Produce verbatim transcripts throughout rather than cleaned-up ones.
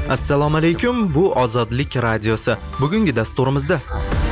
Assalomu alaykum, bu Ozodlik radiosi. Bugungi dasturimizda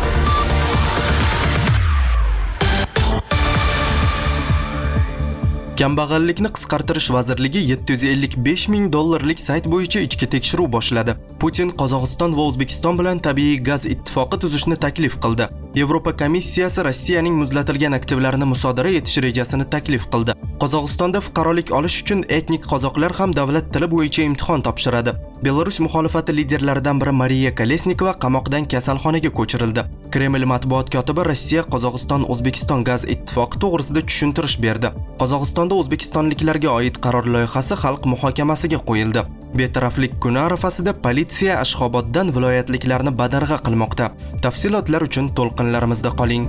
Kambag'allikni qisqartirish vazirligi yetti yuz ellik besh ming dollarlik sayt bo'yicha ichki tekshiruv boshladi. Putin Qozog'iston va O'zbekiston bilan tabiiy gaz ittifoqi tuzishni taklif qildi. Yevropa komissiyasi Rossiyaning muzlatilgan aktivlarini musodara etish rejasini taklif qildi. Qozog'istonda fuqarolik olish uchun etnik qozoqlar ham davlat tili bo'yicha imtihon topshiradi. Belarus muxolifati liderlaridan biri Mariya Kolesnikova qamoqdan kasalxonaga ko'chirildi. Kreml matbuot kotibi Rossiya, Qozog'iston, O'zbekiston gaz ittifoqi to'g'risida tushuntirish berdi. Qozog'istonda O'zbekistonliklarga oid qaror loyihasi xalq muhokamasiga qo'yildi. Betaraflik kuni arafasida politsiya Ashxoboddan viloyatliklarni badarg'a qilmoqda. Tafsilotlar uchun to'lqinlarimizda qoling.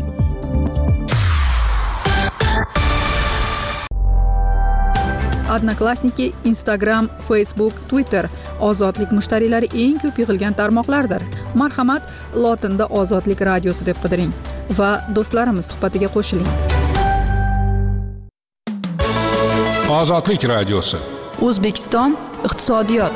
Odnoklassniki, Instagram, Facebook, Twitter ozodlik mushtariylari eng ko'p yig'ilgan tarmoqlardir. Marhamat, lotinda Ozodlik radiosi deb qidiring va do'stlarimiz suhbatiga qo'shiling. Ozodlik radiosi. O'zbekiston iqtisodiyot.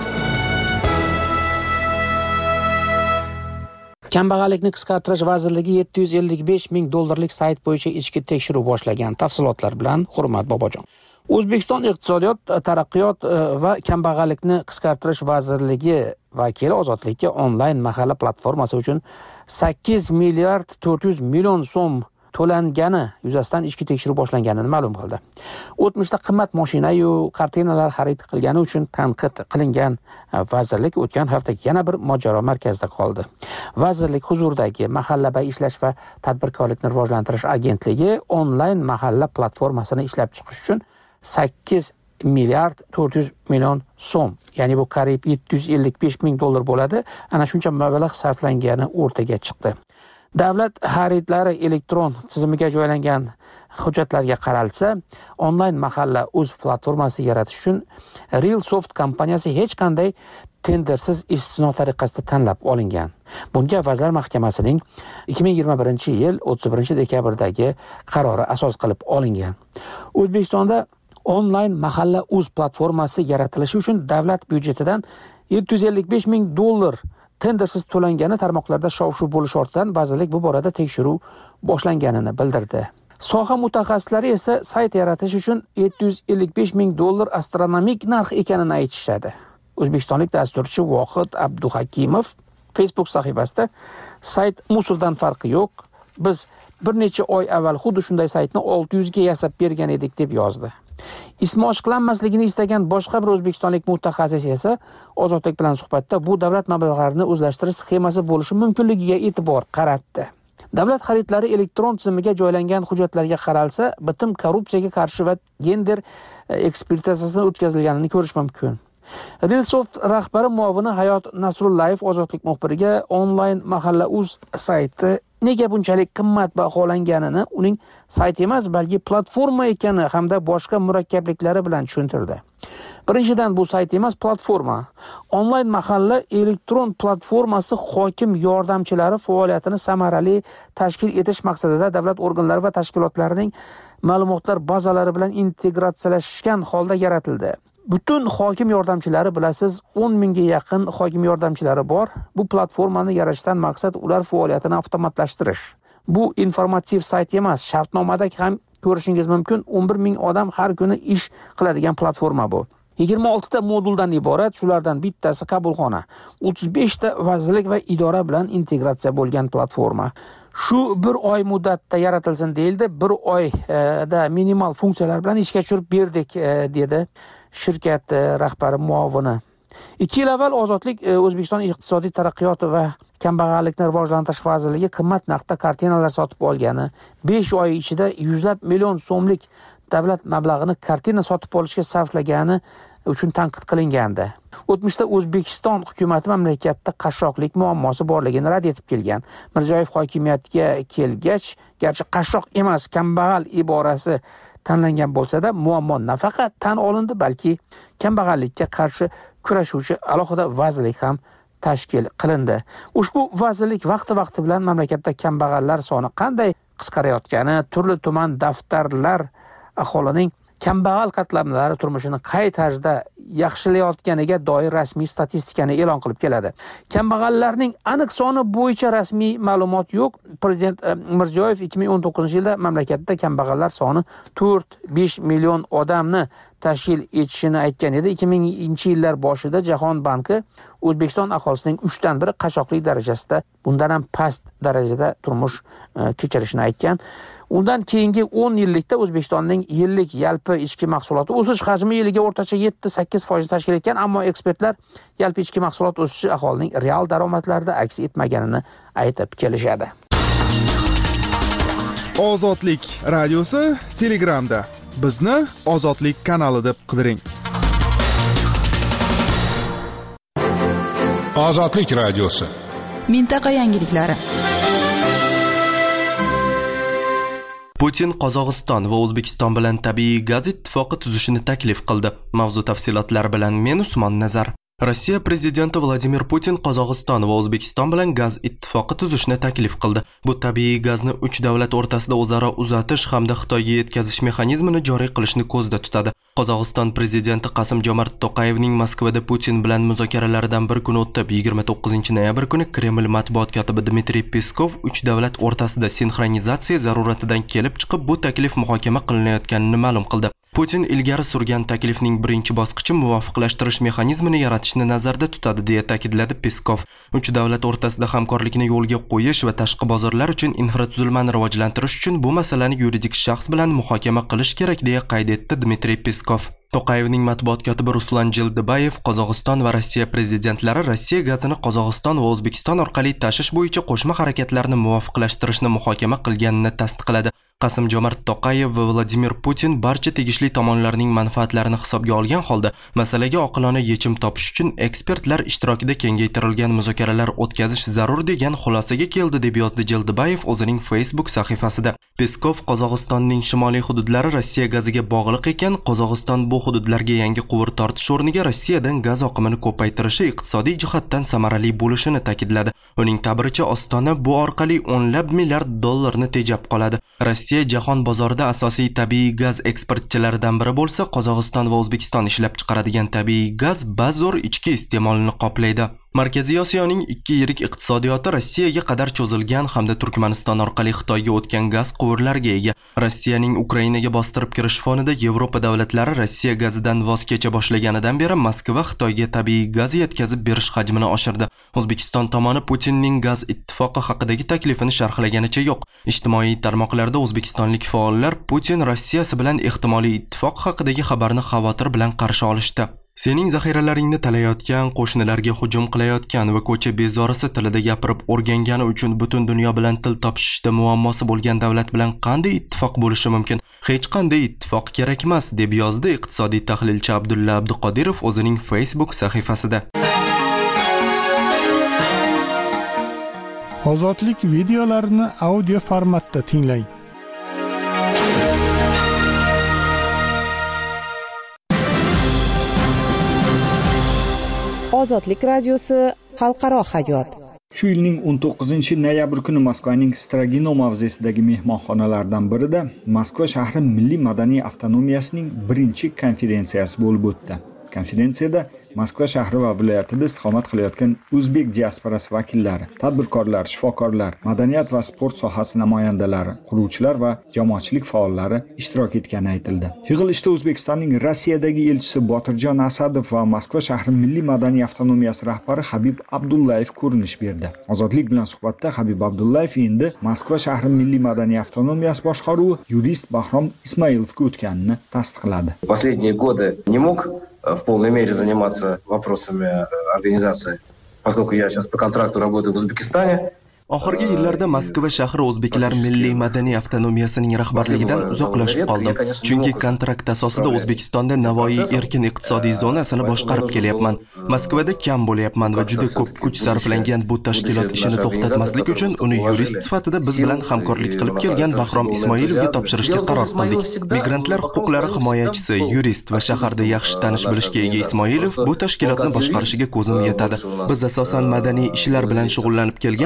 Kambag'allikni qisqartirish vazirligi yetti yuz ellik besh ming dollarlik sayt bo'yicha ichki tekshiruv boshlagan. Tafsilotlar bilan Hurmat Bobojon. O'zbekiston iqtisodiyot, taraqqiyot va kambag'allikni qisqartirish vazirligi vakili Ozodlikka onlayn mahalla platformasi uchun sakkiz milliard to'rt yuz million so'm to'langani yuzasidan ichki tekshiruv boshlanganini ma'lum qildi. O'tmishda qimmat mashina-yu kartinalar xarid qilgani uchun tanqid qilingan vazirlik o'tgan hafta yana bir mojaro markazida qoldi. Vazirlik huzuridagi Mahallabay ishlash va tadbirkorlikni rivojlantirish agentligi onlayn mahalla platformasini ishlab chiqish uchun sakkiz milliard to'rt yuz million so'm, ya'ni bu qariyb yetti yuz ellik besh ming dollar bo'ladi, ana shuncha mablag' sarflangani o'rtaga chiqdi. Davlat xaridlari elektron tizimiga joylangan hujjatlarga qaralsa, onlayn mahalla o'z platformasi yaratish uchun Realsoft kompaniyasi hech qanday tendersiz istisno tariqasida tanlab olingan. Bunga Vazirlar Mahkamasining ikki ming yigirma birinchi yil o'ttiz birinchi dekabrdagi qarori asos qilib olingan. O'zbekistonda onlayn mahalla o'z platformasi yaratilishi uchun davlat byudjetidan yetti yuz ellik besh ming dollar tendersiz to'langani tarmoqlarda shov-shuv bo'lish ortidan vazirlik bu borada tekshiruv boshlanganini bildirdi. Soha mutaxassislari esa sayt yaratish uchun yetti yuz ellik besh ming dollar astronomik narx ekanini aytishadi. O'zbekistonlik dasturchi Vohid Abduhakimov Facebook sahifasida sayt musuldan farqi yo'q. Biz bir necha oy avval xuddi shunday saytni olti yuz ga yasab bergan edik deb yozdi. Ismi oshkorlanmasligini istagan boshqa bir o'zbekistonlik mutaxassis esa Ozodlik bilan suhbatda bu davlat mablag'larini o'zlashtirish sxemasi bo'lishi mumkinligiga e'tibor qaratdi. Davlat xaridlari elektron tizimiga joylangan hujjatlarga qaralsa, bitim korrupsiyaga qarshi va gender ekspertizasidan o'tkazilganini ko'rish mumkin. Realsoft rahbari muavini Hayot Nasrullayev Ozodlik muxbiriga onlayn mahalla uz sayti nega bunchalik qimmat baholanganini uning sayti emas, balki platforma ekani hamda boshqa murakkabliklari bilan tushuntirdi. Birinchidan, bu sayt emas, platforma. Onlayn mahalla elektron platformasi hokim yordamchilari faoliyatini samarali tashkil etish maqsadida davlat organlari va tashkilotlarining ma'lumotlar bazalari bilan integratsiyalashgan holda yaratildi. Butun hokim yordamchilari bilasiz, o'n mingga yaqin hokim yordamchilari bor. Bu platformani yaratishdan maqsad ular faoliyatini avtomatlashtirish. Bu informativ sayt emas, shartnomada ham ko'rishingiz mumkin, o'n bir ming odam har kuni ish qiladigan platforma bu. yigirma olti ta moduldan iborat, shulardan bittasi qabulxona. o'ttiz besh ta vazirlik va idora bilan integratsiya bo'lgan platforma. Shu bir oy muddatda yaratilsin deyildi. Bir oyda minimal funksiyalar bilan ishga tushirib berdik, dedi shirkat rahbari muavini. ikki yil avval Ozodlik O'zbekiston iqtisodiy taraqqiyot va kambag'allikni rivojlantirish vazirligi qimmat narxda kartinalar sotib olgani, besh oy ichida yuzlab million so'mlik davlat mablag'ini kartina sotib olishga sarflagani uchun tanqid qilingandi. O'tmishda O'zbekiston hukumati mamlakatda qashshoqlik muammosi borligini rad etib kelgan. Mirziyoyev hokimiyatga kelgach, garchi qashshoq emas, kambag'al iborasi tanlangan bo'lsa-da, muammo nafaqat tan olindi, balki kambag'allikka qarshi kurashuvchi alohida vazirlik ham tashkil qilindi. Ushbu vazirlik vaqti-vaqti bilan mamlakatda kambag'allar soni qanday qisqarayotgani, turli tuman daftarlar aholining kambag'al qatlamlari turmushini qay tarzda yaxshilayotganiga doir rasmiy statistikani e'lon qilib keladi. Kambag'allarning aniq soni bo'yicha rasmiy ma'lumot yo'q. Prezident Mirziyoyev ikki ming o'n to'qqizinchi yilda mamlakatda kambag'allar soni to'rt besh million odamni tashkil etishini aytgan edi. ikki minginchi yillar boshida Jahon banki O'zbekiston aholisining uchdan biri qashshoqlik darajasida, bundan ham past darajada turmush kechirishini aytgan. Undan keyingi o'n yillikda O'zbekistonning yillik yalpi ichki mahsuloti o'sish hajmi yiliga o'rtacha yetti sakkiz foiz tashkil etgan, ammo ekspertlar yalpi ichki mahsulot o'sishi aholining real daromadlarida aks etmaganini aytib kelishadi. Ozodlik radiosi Telegramda. Bizni Ozodlik kanali deb qidiring. Ozodlik radiosi. Mintaqa yangiliklari. Putin Qozog'iston va O'zbekiston bilan tabiiy gaz ittifoqi tuzishni taklif qildi. Mavzu tafsilotlari bilan men Usmon Nazar. Rossiya prezidenti Vladimir Putin Qozog'iston va O'zbekiston bilan gaz ittifoqi tuzishni taklif qildi. Bu tabiiy gazni uch davlat o'rtasida o'zaro uzatish hamda Xitoyga yetkazish mexanizmini joriy qilishni ko'zda tutadi. Qozog'iston prezidenti Qasim-Jomart To'qayevning Moskvada Putin bilan muzokaralaridan bir kun o'tib, yigirma to'qqizinchi noyabr kuni Kreml matbuot kotibi Dmitriy Peskov uch davlat o'rtasida sinxronizatsiya zaruratidan kelib chiqib, bu taklif muhokama qilinayotganini ma'lum qildi. Putin ilgari surgan taklifning birinchi bosqichi muvofiqlashtirish mexanizmini yaratishni nazarda tutadi, deya ta'kidladi Peskov. Uch davlat o'rtasida hamkorlikni yo'lga qo'yish va tashqi bozorlar uchun infratuzilmani rivojlantirish uchun bu masalani yuridik shaxs bilan muhokama qilish kerak, deya qayd etdi Dmitriy Peskov. To'qayevning matbuot kotibi Ruslan Jeldibayev Qozog'iston va Rossiya prezidentlari Rossiya gazini Qozog'iston va O'zbekiston orqali tashish bo'yicha qo'shma harakatlarni muvofiqlashtirishni muhokama qilganini tasdiqladi. Qasim-Jomart To'qayev va Vladimir Putin barcha tegishli tomonlarning manfaatlarini hisobga olgan holda masalaga oqilona yechim topish uchun ekspertlar ishtirokida kengaytirilgan muzokaralar o'tkazish zarur degan xulosaga keldi, deb yozdi Jeldibayev o'zining Facebook sahifasida. Peskov Qozog'istonning shimoliy hududlari Rossiya gaziga bog'liq ekan, Qozog'iston bu hududlarga yangi quvur tortish o'rniga Rossiyadan gaz oqimini ko'paytirishi iqtisodiy jihatdan samarali bo'lishini ta'kidladi. Uning ta'biricha, Ostona bu orqali o'nlab milliard dollarni tejab qoladi. Rossiya jahon bozorida asosiy tabiiy gaz eksportchilaridan biri bo'lsa, Qozog'iston va O'zbekiston ishlab chiqaradigan tabiiy gaz bazo'r ichki iste'molini qoplaydi. Markaziy Osiyoning ikki yirik iqtisodiyoti Rossiyaga qadar cho'zilgan hamda Turkmaniston orqali Xitoyga o'tgan gaz quvurlariga ega. Rossiyaning Ukrainaga bostirib kirish fonida Yevropa davlatlari Rossiya gazidan voz kecha boshlaganidan beri Moskva Xitoyga tabiiy gaz yetkazib berish hajmini oshirdi. O'zbekiston tomoni Putinning gaz ittifoqi haqidagi taklifini sharhlaganicha yo'q. Ijtimoiy tarmoqlarda o'zbekistonlik faollar Putin Rossiyasi bilan ehtimoliy ittifoq haqidagi xabarni xavotir bilan qarshi olishdi. Sening zaxiralaringni talayotgan, qo'shnilarga hujum qilayotgan va ko'cha bezorisi tilida gapirib o'rgangani uchun butun dunyo bilan til topishishda muammosi bo'lgan davlat bilan qanday ittifoq bo'lishi mumkin? Hech qanday ittifoq kerak emas, deb yozdi iqtisodiy tahlilchi Abdulla Abduqodirov o'zining Facebook sahifasida. Ozodlik videolarini audio formatda tinglang. Ozodlik radiosi xalqaro hayot. Shu yilning o'n to'qqizinchi noyabr kuni Moskvaning Strogino mavzesidagi mehmonxonalardan birida Moskva shahri milliy madaniy avtonomiyasining birinchi konferensiyasi bo'lib o'tdi. Konferensiyada Moskva shahri va viloyatida istiqomat qilayotgan o'zbek diasporasi vakillari, tadbirkorlar, shifokorlar, madaniyat va sport sohasi namoyandalari, quruvchilar va jamoatchilik faollari ishtirok etgani aytildi. Yig'ilishda O'zbekistonning Rossiyadagi elchisi Botirjon Asadov va Moskva shahri milliy madaniy avtonomiyasi rahbari Habib Abdullayev ko'rinish berdi. Ozodlik bilan suhbatda Habib Abdullayev endi Moskva shahri milliy madaniy avtonomiyasi boshqaruvi yurist Bahrom Ismoilovga o'tganini tasdiqladi. Последние годы не мог в полной мере заниматься вопросами организации, поскольку я сейчас по контракту работаю в Узбекистане. Oxirgi yillarda Moskva shahri o'zbeklar milliy madaniy avtonomiyasining rahbarligidan uzoqlashib qoldi. Chunki kontrakt asosida O'zbekistonda Navoiy erkin iqtisodiy zonasini boshqarib kelyapman. Moskvada kam bo'lyapman va juda ko'p kuch sarflangan bu tashkilot ishini to'xtatmaslik uchun uni yurist sifatida biz bilan hamkorlik qilib kelgan Bahrom Ismoilovga topshirishga qaror qildik. Migrantlar huquqlari himoyachisi, yurist va shaharda yaxshi tanish bilishga ega Ismoilov bu tashkilotni boshqarishiga ko'zim yetadi. Biz asosan madaniy ishlar bilan shug'ullanib kelgan bo'lsak,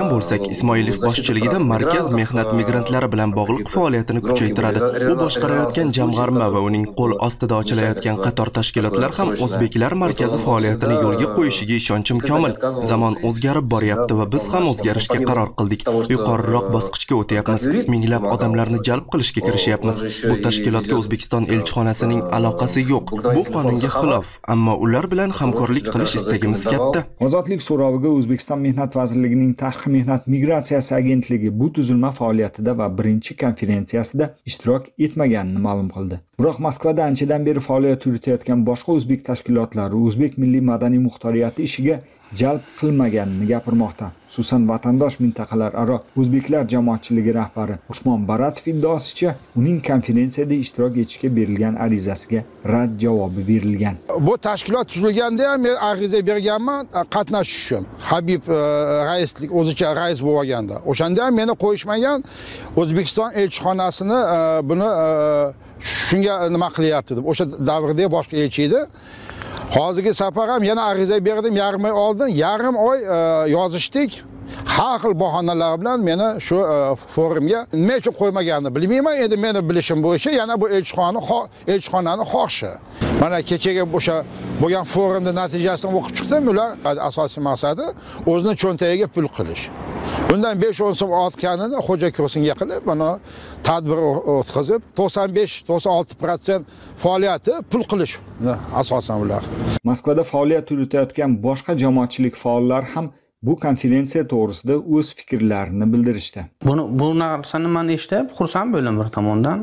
Ismoilov boshchiligida markaz mehnat migrantlari bilan bog'liq faoliyatini kuchaytiradi. U boshqarayotgan jamg'arma va uning qo'l ostida ochilayotgan qator tashkilotlar ham o'zbeklar markazi faoliyatini yo'lga qo'yishiga ishonchim komil. Zamon o'zgarib boryapti va biz ham o'zgarishga qaror qildik. Yuqoriroq bosqichga o'tyapmiz. Minglab odamlarni jalb qilishga kirishyapmiz. Bu tashkilotga O'zbekiston elchixonasining aloqasi yo'q. Bu qonunga xilof, ammo ular bilan hamkorlik qilish istagimiz katta. Ozodlik so'roviga O'zbekiston Mehnat vazirligining Tashqi mehnat migratsiyasi agentligi bu tuzilma faoliyatida va birinchi konferensiyasida ishtirok etmaganini ma'lum qildi. Biroq Moskvada anchadan beri faoliyat yuritayotgan boshqa o'zbek tashkilotlari o'zbek milliy madaniy muxtoriyati ishiga jalb qilmaganini gapirmoqda. Xususan vatandosh mintaqalararo o'zbeklar jamoatchiligi rahbari Usmon Baratov iddaosicha, uning konferensiyada ishtirok etishga berilgan arizasiga rad javobi berilgan. Bu tashkilot tuzilganda ham men ariza berganman qatnashish uchun. Habib raislik o'zicha rais bo'lganda. O'shanda ham meni qo'yishmagan. O'zbekiston elchixonasini buni shunga nima qilyapti deb. O'sha davrda boshqa elchi edi. Hozirgi safar ham yana ariza berdim, yarim oy oldin, yarim oy yozishdik. Har xil bahonalar bilan meni shu forumga nima uchun qo'ymaganini bilmayman. Endi meni bilishim bo'yicha yana bu elchixona elchixonani xohishi. Mana kechagi o'sha bo'lgan forumda natijasini o'qib chiqsam, ular asosiy maqsadi o'zini cho'ntagiga pul qilish. Bundan besh o'n so'm ortganini xo'ja kursiga qilib, mana tadbir o'tkazib, to'qson besh to'qson olti foiz faoliyati pul qilish asosan ular. Moskvada faoliyat yuritayotgan boshqa jamoatchilik faollari ham bu konferensiya to'g'risida o'z fikrlarini bildirishdi. Buni bu narsani men eshitib, xursand bo'ldim bir tomondan.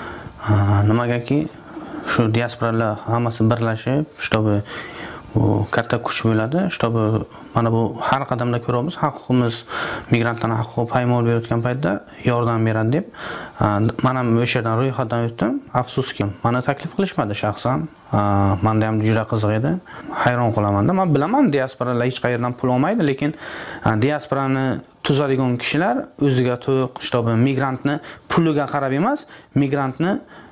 Nimagaki shu diasporalar hammasi birlashib, shtobi u katta kuch bo'ladi, shtobi mana bu har qadamda ko'ramiz, huquqimiz, migrantlarning huquqi paymol berayotgan paytda yordam beradi deb. Men ham o'sha yerdan ro'yxatdan o'tdim. Afsuski, meni taklif qilishmadi shaxsan. Menda ham juda qiziq edi. Hayron qolaman-da. Men bilaman, diasporalar hech qayerdan pul olmaydi, lekin diasporani tuzadigan kishilar o'ziga to'q, shtobi migrantni puliga qarab emas, migrantni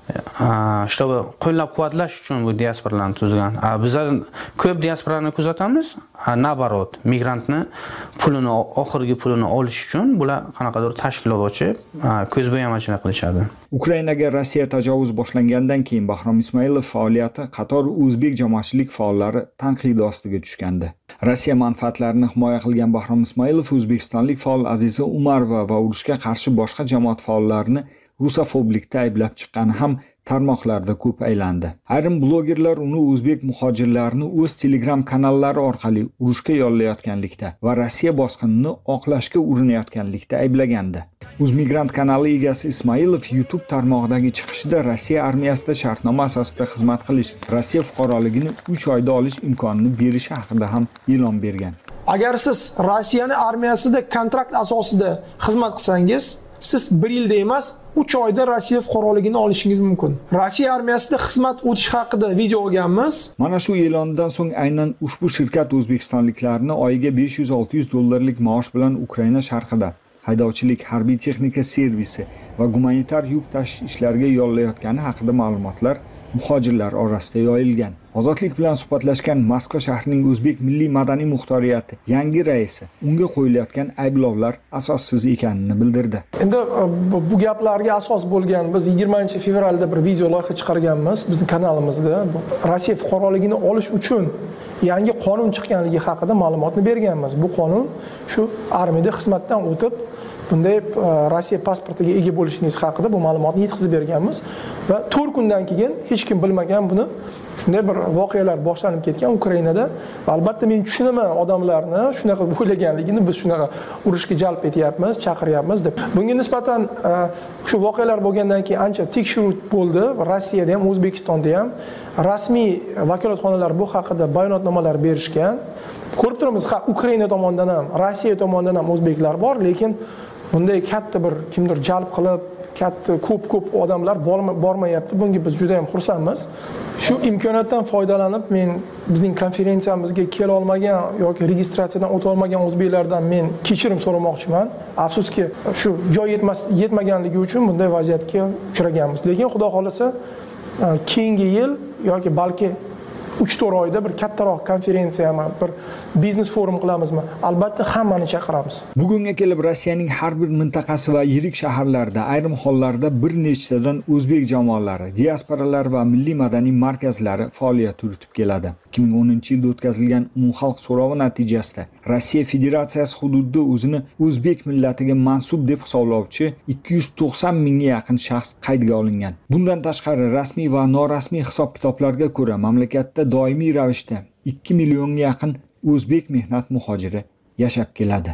shtobi qo'llab-quvvatlash uchun bu diasporalarni tuzgan. Bizlar ko'p diasporani kuzatamiz, nabarot, migrantni pulini, oxirgi pulini olish uchun bular qanaqadir tashkilot ochib, ko'zbo'yamachilik qilishadi. Ukrainaga Rossiya tajovuz boshlangandan keyin Bahrom Ismoilov faoliyati qator o'zbek jamoatchilik faollari tanqid ostiga tushgandi. Rossiya manfaatlarini himoya qilgan Bahrom Ismoilov o'zbekistonlik faol Aziza Umarova va urushga qarshi boshqa jamoat faollarini rusofoblikda ayblab chiqqani ham tarmoqlarda ko'p aylandi. Ayrim blogerlar uni o'zbek muhojirlarini o'z Telegram kanallari orqali urushga yollayotganlikda va Rossiya bosqinini oqlashga urinayotganlikda ayblagandi. O'zmigrant kanali egasi Ismoilov YouTube tarmog'idagi chiqishida Rossiya armiyasida shartnoma asosida xizmat qilish, Rossiya fuqaroligini uch oyda olish imkonini berish haqida ham e'lon bergan. Agar siz Rossiyaning armiyasida kontrakt asosida xizmat qilsangiz, siz bir yilda emas, uch oyda Rossiya fuqaroligini olishingiz mumkin. Rossiya armiyasida xizmat o'tish haqida video olganmiz. Mana shu e'londan so'ng aynan ushbu shirkat o'zbekistonliklarni oyiga besh yuz olti yuz dollarlik maosh bilan Ukraina sharqida haydovchilik, harbiy texnika servisi va gumanitar yuk tashish ishlariga yollayotgani haqida ma'lumotlar muhojirlar orasida yoyilgan. Ozodlik bilan suhbatlashgan Moskva shahrining o'zbek milliy madaniy muxtoriyati yangi raisi unga qo'yilayotgan ayblovlar asossiz ekanini bildirdi. Endi bu gaplarga asos bo'lgan biz yigirmanchi fevralda bir video loyiha chiqarganmiz bizning kanalimizda. Rossiya fuqaroligini olish uchun yangi qonun chiqqanligi haqida ma'lumotni berganmiz. Bu qonun shu armiyada xizmatdan o'tib bunday Rossiya pasportiga ega bo'lishingiz haqida bu ma'lumotni yetkazib berganmiz va to'rt kundan keyin hech kim bilmagan buni shunday bir voqealar boshlanib ketgan Ukrainada. Va albatta men tushunaman odamlarni shunaqa o'ylaganligini, biz shunaqa urushga jalb etyapmiz, chaqiryapmiz deb. Bunga nisbatan shu voqealar bo'lgandan keyin ancha tekshiruv bo'ldi. Rossiyada ham, O'zbekistonda ham rasmiy vakolatxonalar bu haqida bayonotnomalar berishgan. Ko'rib turamiz, ha Ukraina tomonidan ham, Rossiya tomonidan ham o'zbeklar bor, lekin bunday katta bir kimdir jalb qilib, katta ko'p-ko'p odamlar bormayapti. Bunga biz juda ham xursandmiz. Shu imkoniyatdan foydalanib men bizning konferensiyamizga kela olmagan yoki registratsiyadan o'ta olmagan o'zbeklardan men kechirim so'ramoqchiman. Afsuski, shu joy yetmas yetmaganligi uchun bunday vaziyatga uchraganmiz. Lekin xudo xolasa keyingi yil yoki balki uch to'rt oyda bir kattaroq konferensiyami, bir biznes forum qilamizmi? Albatta hammani chaqiramiz. Bugunga kelib Rossiyaning har bir mintaqasi va yirik shaharlarida, ayrim hollarda bir nechtadan o'zbek jamoalari, diasporalar va milliy madaniy markazlari faoliyat yuritib keladi. ikki ming o'ninchi yilda o'tkazilgan umumxalq so'rovi natijasida Rossiya Federatsiyasi hududida o'zini o'zbek millatiga mansub deb hisoblovchi ikki yuz to'qson mingga yaqin shaxs qaydga olingan. Bundan tashqari rasmiy va norasmiy hisob-kitoblarga ko'ra mamlakatda doimiy ravishda ikki millionga yaqin o'zbek mehnat muhojiri yashab keladi.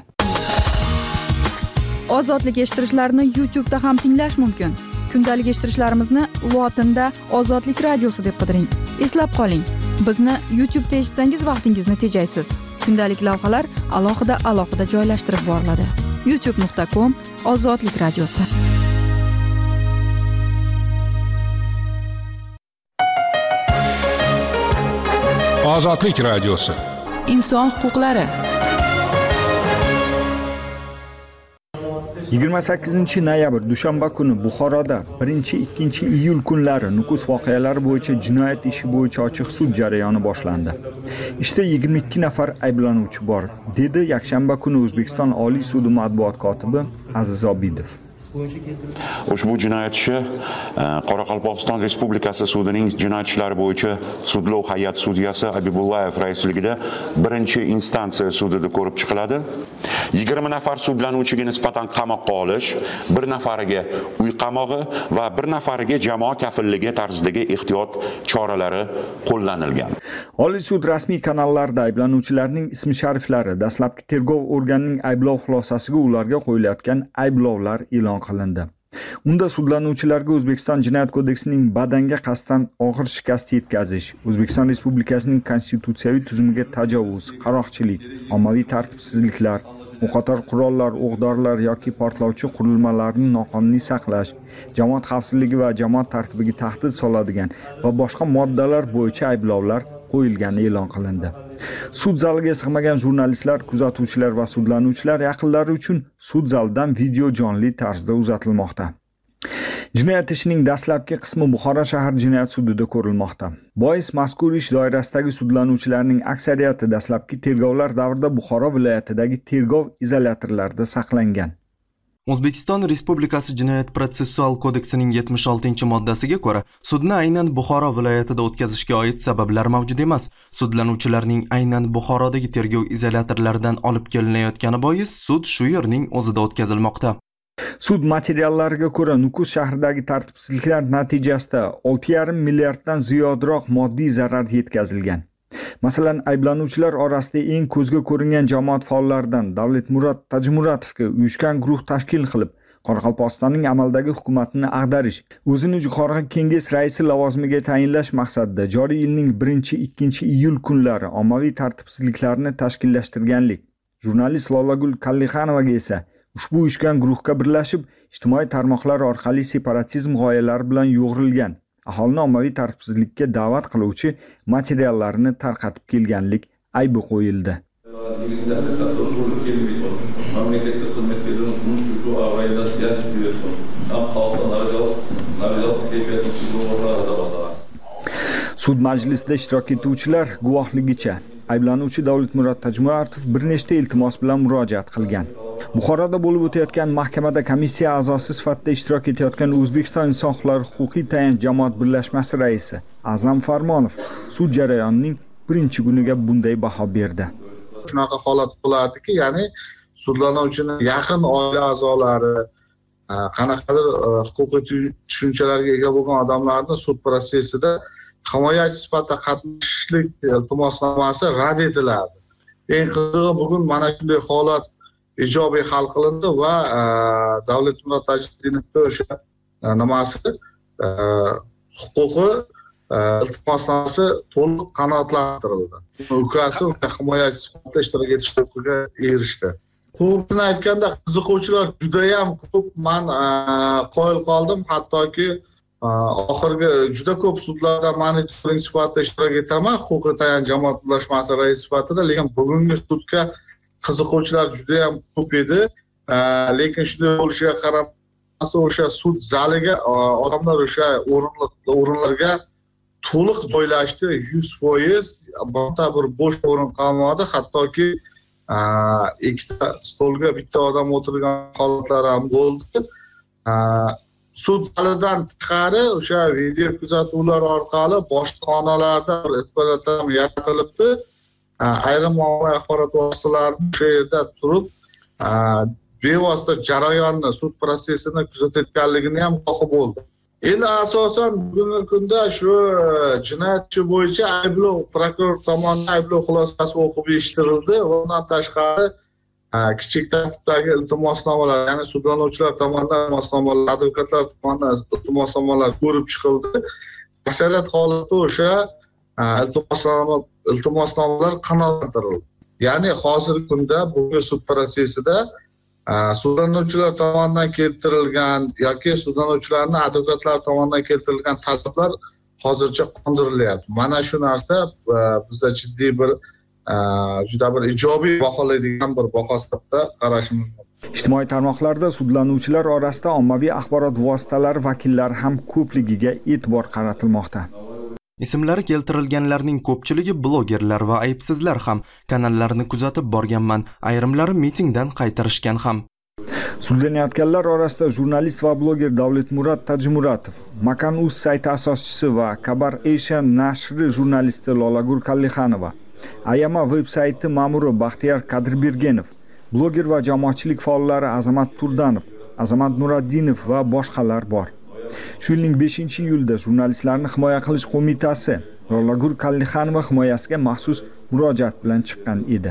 Ozodlik eshittirishlarni YouTube da ham tinglash mumkin. Kundalik eshittirishlarimizni lotinda Ozodlik radiosi deb qidiring. Eslab qoling, bizni YouTube'da eshitsangiz vaqtingizni tejaysiz. Kundalik lavhalar alohida alohida joylashtirib boriladi. youtube nuqta com Ozodlik radiosi. Ozodlik radiosi. Inson huquqlari. yigirma sakkizinchi noyabr dushanba kuni Buxoroda birinchi ikkinchi iyul kunlari Nukus voqealari bo'yicha jinoyat ishi bo'yicha ochiq sud jarayoni boshlandi. Ishda yigirma ikki nafar ayblanuvchi bor, dedi yakshanba kuni O'zbekiston Oliy sudi matbuot kotibi Aziz Obidov. Ushbu jinoyat ishi Qoraqalpog'iston Respublikasi sudining jinoyat ishlari bo'yicha sudlov hay'at sudyasi Abibullayev raisligida birinchi instansiya sudida ko'rib chiqiladi. yigirma nafar sudlanuvchiga nisbatan qamoqqa olish, bir nafariga uy qamog'i va bir nafariga jamoa kafilligi tarzidagi ehtiyot choralari qo'llanilgan. Oliy sud rasmiy kanallarda ayblanuvchilarning ism-shariflari, dastlabki tergov organining ayblov xulosasiga ularga qo'yilayotgan ayblovlar e'lon qilindi. Unda sudlanuvchilarga O'zbekiston Jinoyat kodeksining badanga qasddan og'ir shikast yetkazish, O'zbekiston Respublikasining konstitutsiyaviy tuzumiga tajovuz, qaroqchilik, ommaviy tartibsizliklar, o'qotar qurollar, o'q-dorilar yoki portlovchi qurilmalarni noqonuniy saqlash, jamoat xavfsizligi va jamoat tartibiga tahdid soladigan va boshqa moddalar bo'yicha ayblovlar qo'yilgani e'lon qilindi. Sud zaliga sig'magan jurnalistlar, kuzatuvchilar va sudlanuvchilar yaqinlari uchun sud zalidan video jonli tarzda uzatilmoqda. Jinoyat ishining dastlabki qismi Buxoro shahar jinoyat sudida ko'rilmoqda. Bois mazkur ish doirasidagi sudlanuvchilarning aksariyati dastlabki tergovlar davrida Buxoro viloyatidagi tergov izolyatorlarida saqlangan. O'zbekiston Respublikasi Jinoyat protsessual kodeksining yetmish oltinchi moddasiga ko'ra, sudni aynan Buxoro viloyatida o'tkazishga oid sabablar mavjud emas. Sudlanuvchilarning aynan Buxorodagi tergov izolyatorlaridan olib kelinayotgani bois sud shu yerning o'zida o'tkazilmoqda. Sud materiallariga ko'ra, Nukus shahridagi tartibsizliklar natijasida olti yarim milliarddan ziyodroq moddiy zarar yetkazilgan. Masalan, ayblanuvchilar orasida eng ko'zga ko'ringan jamoat faollaridan Davlatmurod Tajmuratovga uyushgan guruh tashkil qilib, Qoraqalpog'istonning amaldagi hukumatini ag'darish, o'zini Jo'qorg'i Kenges raisi lavozimiga tayinlash maqsadida joriy yilning birinchi ikkinchi iyul kunlari ommaviy tartibsizliklarni tashkillashtirganlik. Jurnalist Lolagul Kallixanovaga esa ushbu uyushgan guruhga birlashib, ijtimoiy tarmoqlar orqali separatizm g'oyalari bilan yo'g'rilgan, aholini ommaviy tartibsizlikka da'vat qiluvchi materiallarni tarqatib kelganlik aybi qo'yildi. Sud majlisida ishtirok etuvchilar guvohligicha ayblanuvchi Davlatmurod Tajmuratov bir nechta iltimos bilan murojaat qilgan. Buxoroda bo'lib o'tayotgan mahkamada komissiya a'zosi sifatida ishtirok etayotgan O'zbekiston Inson huquqlari huquqiy tayanch jamoat birlashmasi raisi Azam Farmonov sud jarayonining birinchi kuniga bunday baho berdi. Shunaqa holat bo'lardiki, ya'ni sudlanuvchining yaqin oila a'zolari, qanaqadir huquqiy tushunchalarga ega bo'lgan odamlarni sud protsessida himoyachi sifatida qatnashishlik iltimosnomasi rad etiladi. Eng qizig'i, bugun mana shunday holat ijobiy hal qilindi va Davlatmurod Tajdinovning o'sha nimasi huquqi iltimosnomasi to'liq qanoatlantirildi. Ukasi himoyachi sifatida ishtirok etish huquqiga erishdi. To'g'risini aytganda, qiziquvchilar juda ham ko'p. Men qoyil qoldim, hattoki oxirgi juda ko'p sudlarda monitoring sifatida ishtirok etaman, huquqiy tayanch jamoat birlashmasi raisi sifatida, lekin bugungi sudga qiziquvchilar juda ham ko'p edi. Lekin shunday bo'lishiga qaramasdan o'sha sud zaliga odamlar o'sha o'rinlarga to'liq joylashdi, yuz foiz. Bironta bir bo'sh o'rin qolmadi, hattoki ikkita stolga bitta odam o'tirgan holatlar ham bo'ldi. Sud zalidan tashqari o'sha video kuzatuvlar orqali boshqa xonalarda imkoniyatlar yaratilibdi. Ayrim ommaviy axborot vositalari o'sha yerda turib bevosita jarayonni, sud prosesini kuzatayotganligini ham qo'yib bo'ldi. Endi asosan bugungi kunda shu jinoyat ishi bo'yicha ayblov prokuror tomonidan ayblov xulosasi o'qib eshittirildi. Undan tashqari kichik tartibdagi iltimosnomalar, ya'ni sudlanuvchilar tomonidan iltimosnomalar, advokatlar tomonidan iltimosnomalar ko'rib chiqildi. Aksariyat holatda o'sha iltimosnomalar iltimosnomalar qanoatlantirildi. Ya'ni hozirgi kunda bugungi sud prosesida sudlanuvchilar tomonidan keltirilgan yoki sudlanuvchilarning advokatlar tomonidan keltirilgan talablar hozircha qondirilyapti. Mana shu narsa bizda jiddiy bir juda bir ijobiy baholaydigan bir baho sifatida qarashimiz mumkin. Ijtimoiy tarmoqlarda sudlanuvchilar orasida ommaviy axborot vositalari vakillari ham ko'pligiga e'tibor qaratilmoqda. Ismlari keltirilganlarning ko'pchiligi blogerlar va aybsizlar ham. Kanallarni kuzatib borganman, ayrimlari mitingdan qaytarishgan ham. Sudlanayotganlar orasida jurnalist va bloger Davlatmurod Tajimuratov, Makan.uz sayti asoschisi va Kabar Asia nashri jurnalisti Lolagur Kallixanova, Ayama veb-sayti ma'muri Baxtiyor Qadirbergenov, bloger va jamoatchilik faollari Azamat Turdanov, Azamat Nuraddinov va boshqalar bor. Shu yilning beshinchi iyulda jurnalistlarni himoya qilish qo'mitasi Lolagur Kallixanova himoyasiga maxsus murojaat bilan chiqqan edi.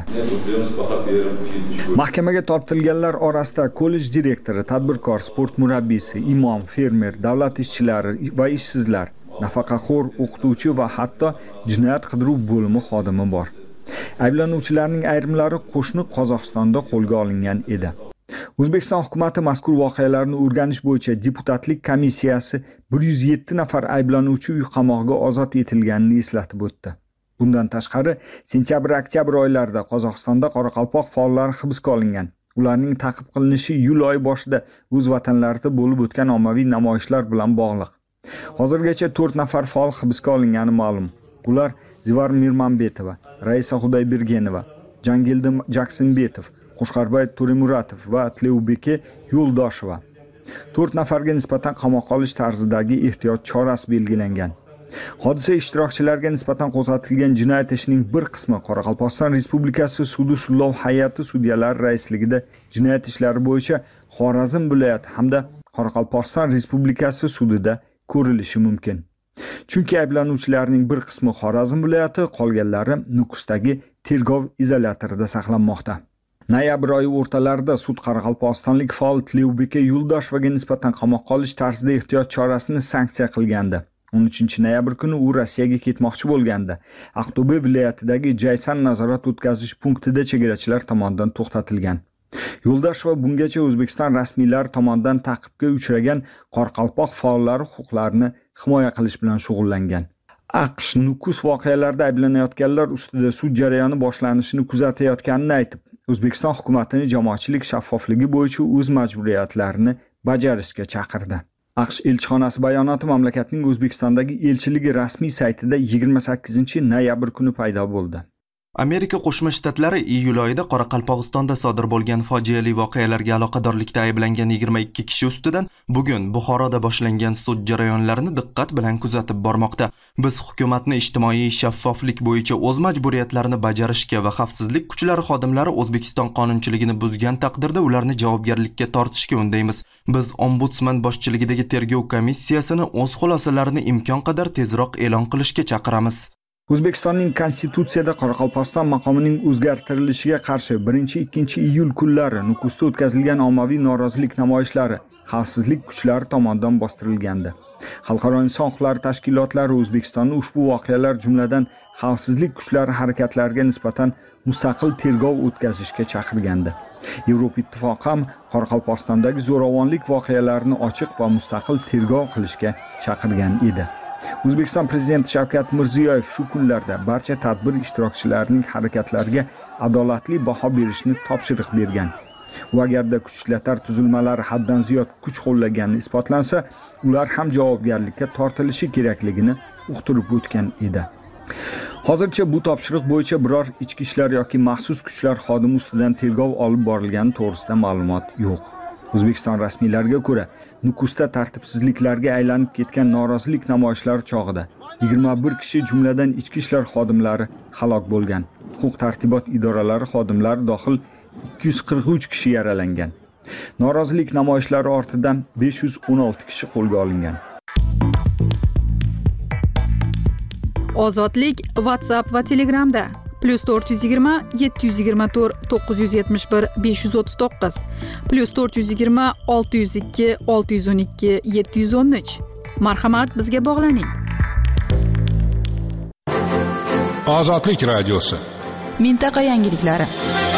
Mahkamaga tortilganlar orasida kollej direktori, tadbirkor, sport murabbiysi, imom, fermer, davlat ishchilari va ishsizlar, nafaqaxo'r, o'qituvchi va hatto jinoyat qidiruv bo'limi xodimi bor. Ayblanuvchilarning ayrimlari qo'shni Qozog'istonda qo'lga olingan edi. O'zbekiston hukumatı mazkur voqealarni o'rganish bo'yicha deputatlik komissiyasi bir yuz yetti nafar ayblanuvchi uy qamog'iga ozod etilganini eslatib o'tdi. Bundan tashqari, sentyabr-oktyabr oylarida Qozog'istonda Qoraqalpoq faollari hibsga olingan. Ularning ta'qib qilinishi iyul oyi boshida o'z vatanlarida bo'lib o'tgan ommaviy namoyishlar bilan bog'liq. Hozirgacha to'rt nafar faol hibsga olingani ma'lum. Ular Zivar Mirmanbetova, Raisa Xudoybergenova, Jangildi Jaksonbetov, Qo'shqarbay To'remuratov va Tleubeke Yo'ldosheva. to'rt nafarga nisbatan qamoqqa olish tarzidagi ehtiyot chorasi belgilangan. Hodisa ishtirokchilariga nisbatan qo'zg'atilgan jinoyat ishining bir qismi Qoraqalpog'iston Respublikasi sudi sudlov hay'ati sudyalari raisligida jinoyat ishlari bo'yicha Xorazm viloyati hamda Qoraqalpog'iston Respublikasi sudida ko'rilishi mumkin. Chunki ayblanuvchilarning bir qismi Xorazm viloyati, qolganlari Nukusdagi tergov izolyatorida saqlanmoqda. Noyabr oyi o'rtalarida sud Qoraqalpog'istonlik faol Tleubeke Yo'ldoshevaga nisbatan qamoqqa olish tarzida ehtiyot chorasini sanksiya qilgandi. o'n uchinchi noyabr kuni u Rossiyaga ketmoqchi bo'lganda, Aqto'be viloyatidagi Jaysan nazorat o'tkazish punktida chegarachilar tomonidan to'xtatilgan. Yo'ldosheva bungacha O'zbekiston rasmiylari tomonidan ta'qibga uchragan Qoraqalpoq faollari huquqlarini himoya qilish bilan shug'ullangan. AQSh Nukus voqealarida ayblanayotganlar ustida sud jarayoni boshlanishini kuzatayotganini aytib, O'zbekiston hukumatini jamoatchilik shaffofligi bo'yicha o'z majburiyatlarini bajarishga chaqirdi. AQSh elchixonasi bayonoti mamlakatning O'zbekistondagi elchiligi rasmiy saytida yigirma sakkizinchi noyabr kuni paydo bo'ldi. Amerika Qo'shma Shtatlari iyul oyida Qoraqalpog'istonda sodir bo'lgan fojiali voqealarga aloqadorlikda ayblangan yigirma ikki kishi ustidan bugun Buxoroda boshlangan sud jarayonlarini diqqat bilan kuzatib bormoqda. Biz hukumatni ijtimoiy shaffoflik bo'yicha o'z majburiyatlarini bajarishga va xavfsizlik kuchlari xodimlari O'zbekiston qonunchiligini buzgan taqdirda ularni javobgarlikka tortishga undaymiz. Biz ombudsman boshchiligidagi tergov komissiyasini o'z xulosalarini imkon qadar tezroq e'lon qilishga chaqiramiz. O'zbekistonning konstitutsiyada Qoraqalpog'iston maqomining o'zgartirilishiga qarshi birinchi-ikkinchi iyul kunlari Nukusda o'tkazilgan ommaviy norozilik namoyishlari xavfsizlik kuchlari tomonidan bostirilgandi. Xalqaro inson huquqlari tashkilotlari O'zbekistonni ushbu voqealar jumladan xavfsizlik kuchlari harakatlariga nisbatan mustaqil tergov o'tkazishga chaqirgandi. Yevropa Ittifoqi ham Qoraqalpog'istondagi zo'ravonlik voqealarini ochiq va mustaqil tergov qilishga chaqirgan edi. O'zbekiston prezidenti Shavkat Mirziyoyev shu kunlarda barcha tadbir ishtirokchilarining harakatlariga adolatli baho berishni topshiriq bergan. Va agarda kuch ishlatar tuzilmalari haddan ziyod kuch qo'llagani isbotlansa, ular ham javobgarlikka tortilishi kerakligini uqtirib o'tgan edi. Hozircha bu topshiriq bo'yicha biror ichki ishlar yoki maxsus kuchlar xodimi ustidan tergov olib borilgani to'g'risida ma'lumot yo'q. O'zbekiston rasmiylariga ko'ra, Nukusda tartibsizliklarga aylanib ketgan norozilik namoyishlari chog'ida yigirma bir kishi, jumladan ichki ishlar xodimlari halok bo'lgan. Huquq-tartibot idoralari xodimlari dohil ikki yuz qirq uch kishi yaralangan. Norozilik namoyishlari ortidan besh yuz o'n olti kishi qo'lga olingan. Ozodlik WhatsApp va Telegramda plus to'rt yuz yigirma yetti yuz yigirma to'rt to'qqiz yuz yetmish bir besh yuz o'ttiz to'qqiz plus to'rt yuz yigirma olti yuz ikki olti yuz o'n ikki yetti yuz o'n uch. Marhamat, bizga bog'laning. Ozodlik radiosi. Mintaqa yangiliklari.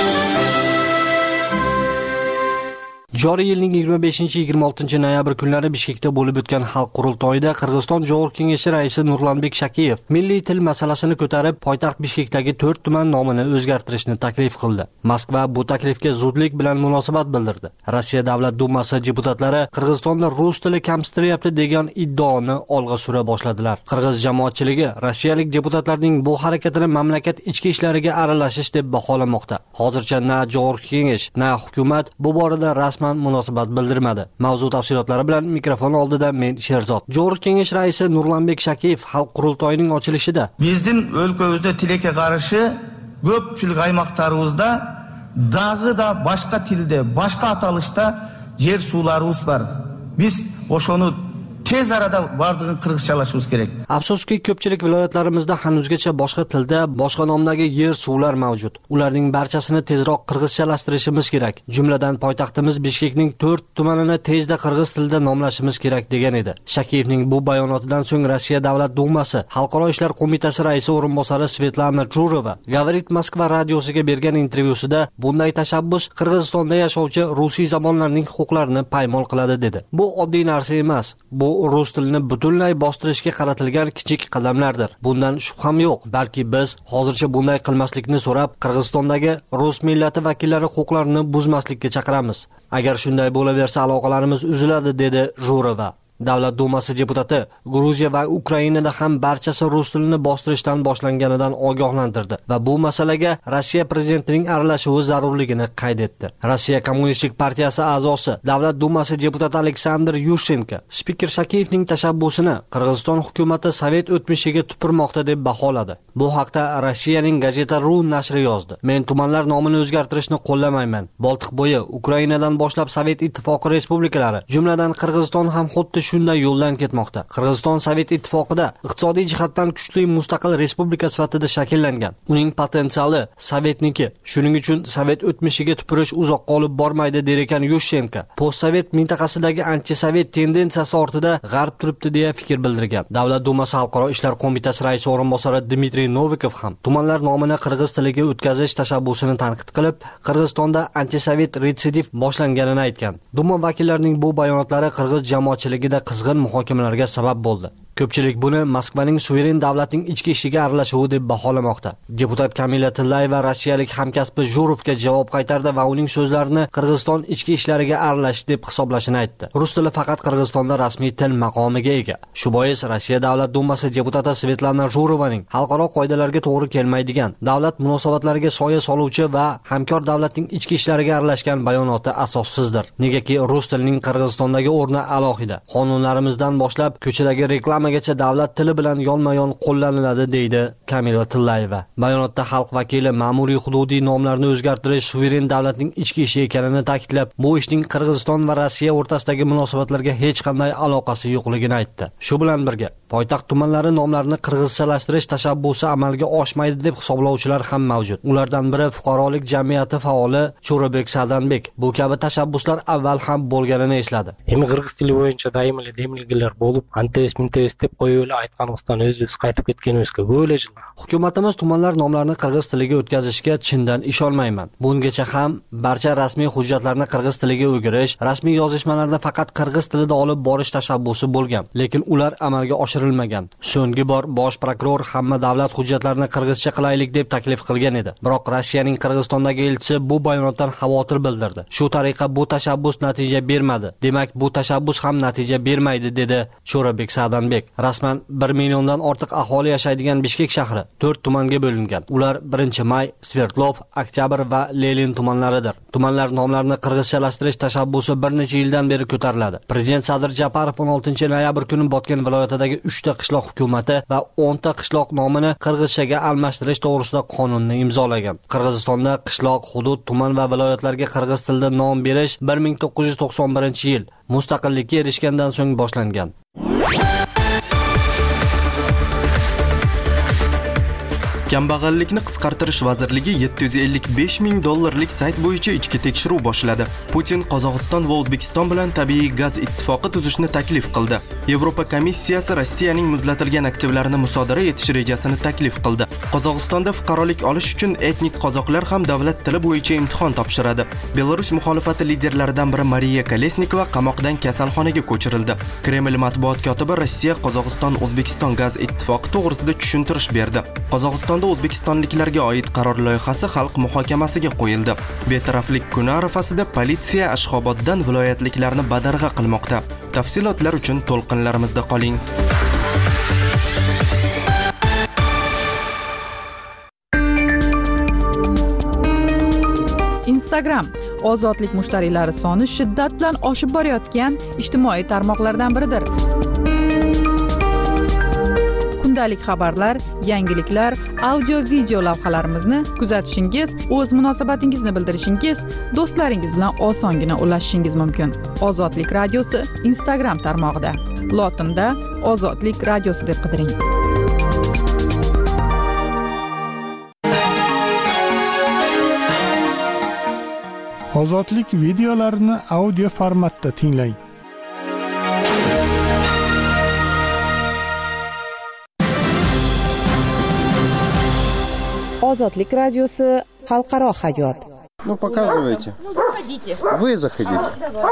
Joriy yilning yigirma beshinchi yigirma oltinchi noyabr kunlari Bishkekda bo'lib o'tgan xalq qurultoyida Qirg'iziston Jo'g'ir kengashi raisi Nurlanbek Shakiyev milliy til masalasini ko'tarib, poytaxt Bishkekdagi to'rt tuman nomini o'zgartirishni taklif qildi. Moskva bu taklifga zudlik bilan munosabat bildirdi. Rossiya Davlat dumasi deputatlari Qirg'izistonda rus tili kamsitilyapti degan iddaoni olg'a sura boshladilar. Qirg'iz jamoatchiligi rossiyalik deputatlarning bu harakatini mamlakat ichki ishlariga aralashish deb baholamoqda. Hozircha na Jo'g'ir kengash, na hukumat bu borada rasman munosabat bildirmadi. Mavzu tafsilotlari bilan mikrofon oldida men Sherzod. Jo'g'ir kengash raisi Nurlanbek Shakiyev xalq qurultoyining ochilishida Bizning o'lkamizda tilga qarshi ko'pchilik аймактарыбызda dag'i da boshqa tilda, boshqa atalishda yer suvlarimiz bor. Biz o'shoni tez arada bardığın qirg'izchalashimiz kerak. Afsuski, ko'pchilik viloyatlarimizda hanuzgacha boshqa tilda, boshqa nomdagi yer suvlar mavjud. Ularning barchasini tezroq qirg'izchalashtirishimiz kerak. Jumladan poytaxtimiz Bishkekning to'rt tumanini tezda qirg'iz tilida nomlashimiz kerak degan edi. Shakiyevning bu bayonotidan so'ng Rossiya Davlat dumasi Xalqaro ishlar qo'mitasi raisi o'rinbosari Svetlana Churova Gavarit Moskva radiosiga bergan intervyusida bunday tashabbus Qirg'izistonda yashovchi rusiy zamonlarning huquqlarini paymol qiladi dedi. Bu oddiy narsa emas. Bu rus tilini butunlay bostirishga qaratilgan kichik qadamlardir. Bundan shubham yo'q. Balki biz hozircha bunday qilmaslikni so'rab, Qirg'izistondagi rus millati vakillari huquqlarini buzmaslikka chaqiramiz. Agar shunday bo'laversa, aloqalarimiz uziladi, dedi Jurova. Davlat dumasi deputati Gruziya va Ukrainada ham barchasi rus tilini bostirishdan boshlanganidan ogohlantirdi va bu masalaga Rossiya prezidentining aralashuvi zarurligini qayd etdi. Rossiya Kommunistik partiyasi a'zosi, Davlat dumasi deputati Aleksandr Yushchenko spiker Shakiyevning tashabbusini Qirg'iziston hukumatı Sovet o'tmishiga tupurmoqda deb baholadi. Bu haqda Rossiyaning Gazeta ru nashri yozdi. Men tumanlar nomini o'zgartirishni qo'llamayman. Boltiqbo'yi, Ukrainadan boshlab Sovet ittifoqi respublikalari, jumladan Qirg'iziston ham xuddi shunday yo'ldan ketmoqda. Qirg'iziston Sovet ittifoqida iqtisodiy jihatdan kuchli mustaqil respublika sifatida shakllangan. Uning potensiali Sovetniki. Shuning uchun Sovet o'tmishiga tupurish uzoqqa olib bormaydi der ekan Yushchenko. Postsovet mintaqasidagi antisovet tendensiyasi ortida G'arb turibdi deya fikr bildirgan. Davlat dumasi Xalqaro ishlar qo'mitasi raisi o'rinbosari Dmitriy Novikov ham tumanlar nomini qirg'iz tiliga o'tkazish tashabbusini tanqid qilib, Qirg'izistonda antisovet retsidiv boshlanganini aytgan. Duma vakillarining bu bayonotlari qirg'iz jamoatchiligida qizg'in muhokamalarga sabab bo'ldi. Ko'pchilik buni Moskvaning suveren davlatning ichki ishiga aralashuvi deb baholamoqda. Deputat Kamila Tillayeva rossiyalik hamkasbi Jurovga javob qaytardi va uning so'zlarini Qirg'iziston ichki ishlariga aralash deb hisoblashini aytdi. Rus tili faqat Qirg'izistonda rasmiy til maqomiga ega. Shu bois Rossiya Davlat dumasi deputati Svetlana Jurovaning xalqaro qoidalarga to'g'ri kelmaydigan, davlat munosabatlariga soya soluvchi va hamkor davlatning ichki ishlariga aralashgan bayonoti asossizdir. Negaki rus tilining Qirg'izistondagi o'rni alohida. Qonunlarimizdan boshlab ko'chadagi reklama gacha davlat tili bilan yonma-yon qo'llaniladi, deydi Kamila Tillayeva. Bayonotda xalq vakili ma'muriy hududiy nomlarni o'zgartirish suveren davlatning ichki ishi ekanini ta'kidlab, bu ishning Qirg'iziston va Rossiya o'rtasidagi munosabatlarga hech qanday aloqasi yo'qligini aytdi. Shu bilan birga, poytaxt tumanlari nomlarini qirg'izchalashtirish tashabbusi amalga oshmaydi deb hisoblovchilar ham mavjud. Ulardan biri fuqarolik jamiyati faoli Cho'rabek Sadanbek. Bu kabi tashabbuslar avval ham bo'lganini esladi. Endi qirg'iz tili bo'yicha doimiy demilgilar bo'lib, antes mintes deb qo'yib aytganimizdan o'z-o'z qaytib ketganimizga ko'p yil. Hukumatimiz tumanlar nomlarini qirg'iz tiliga o'tkazishga chindan ishonmayman. Bungacha ham barcha rasmiy hujjatlarni qirg'iz tiliga o'girish, rasmiy yozishmalarda faqat qirg'iz tilida olib borish tashabbusi bo'lgan, lekin ular amalga oshirilmagan. So'nggi bor bosh prokuror hamma davlat hujjatlarini qirg'izcha qilaylik deb taklif qilgan edi. Biroq Rossiyaning Qirg'izistondagi elchisi bu bayonotdan xavotir bildirdi. Shu tariqa bu tashabbus natija bermadi. Demak, bu tashabbus ham natija bermaydi, dedi Jo'rabek Sa'danbek. Rasman bir milliondan ortiq aholi yashaydigan Bishkek shahri to'rt tumanga bo'lingan. Ular birinchi may, Sverdlov, Oktyabr va Lenin tumanlaridir. Tumanlar nomlarini qirg'izchalashtirish tashabbusi bir necha yildan beri ko'tariladi. Prezident Sadir Japarov o'n oltinchi noyabr kuni Botken viloyatidagi uchta qishloq hukumati va o'nta qishloq nomini qirg'izchaga almashtirish to'g'risida qonunni imzolagan. Qirg'izistonda qishloq, hudud, tuman va viloyatlarga qirg'iz tilida nom berish bir ming to'qqiz yuz to'qson birinchi yil mustaqillikka erishgandan so'ng boshlangan. Kambag'allikni qisqartirish vazirligi yetti yuz ellik besh ming dollarlik sayt bo'yicha ichki tekshiruv boshladi. Putin Qozog'iston va O'zbekiston bilan tabiiy gaz ittifoqi tuzishni taklif qildi. Yevropa komissiyasi Rossiyaning muzlatilgan aktivlarini musodara etish rejasini taklif qildi. Qozog'istonda fuqarolik olish uchun etnik qozoqlar ham davlat tili bo'yicha imtihon topshiradi. Belarus muxolifati liderlaridan biri Mariya Kolesnikova qamoqdan kasalxonaga ko'chirildi. Kreml matbuot kotibi Rossiya Qozog'iston O'zbekiston gaz ittifoqi to'g'risida tushuntirish berdi. Qozog'iston O'zbekistonliklarga oid qaror loyihasi xalq muhokamasiga qo'yildi. Betaraflik kuni arafasida politsiya Ashxoboddan viloyatliklarni badarg'a qilmoqda. Tafsilotlar uchun to'lqinlarimizda qoling. Instagram ozodlik mushtariylari soni shiddat bilan oshib borayotgan ijtimoiy tarmoqlardan biridir. Kundalik xabarlar, yangiliklar, audio video lavhalarimizni kuzatishingiz, o'z munosabatingizni bildirishingiz, do'stlaringiz bilan osongina ulashishingiz mumkin. Ozodlik radiosi Instagram tarmog'ida. Lotinda Ozodlik radiosi deb qidiring. Ozodlik videolarini audio formatda tinglang. Ozodlik radiosi xalqaro hayot. Ну показывайте. Ну заходите. Вы заходите.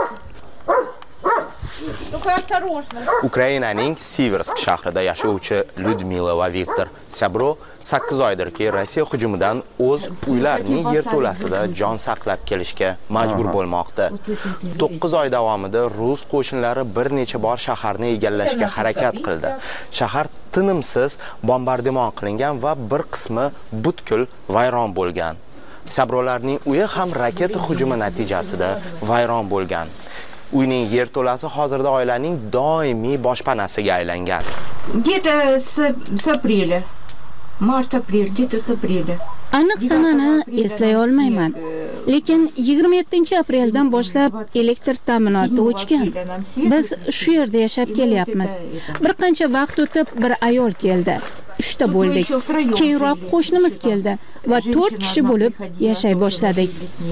Только осторожно. Ukrainaning Siversk shahrida yashovchi Lyudmila va Viktor Sabro sakkiz oydirki Rossiya hujumidan o'z uylarining yerto'lasida jon saqlab kelishga majbur bo'lmoqda. to'qqiz oy davomida rus qo'shinlari bir necha bor shaharni egallashga harakat qildi. Shahar tinimsiz bombardimon qilingan va bir qismi butkul vayron bo'lgan. Sabrolarning uyi ham raketa hujumi natijasida vayron bo'lgan. Uyning yerto'lasi hozirda oilaning doimiy boshpanasiga aylangan. Где-то с апреля. Mart-aprel, где-то с апреля. Aniq sanani eslay olmayman. Lekin yigirma yettinchi apreldan boshlab elektr ta'minoti o'chgan. Biz shu yerda yashab kelyapmiz. Bir qancha vaqt o'tib bir ayol keldi. Uchta bo'ldik. Keyinroq qo'shnimiz keldi va to'rt kishi bo'lib yashay boshladik.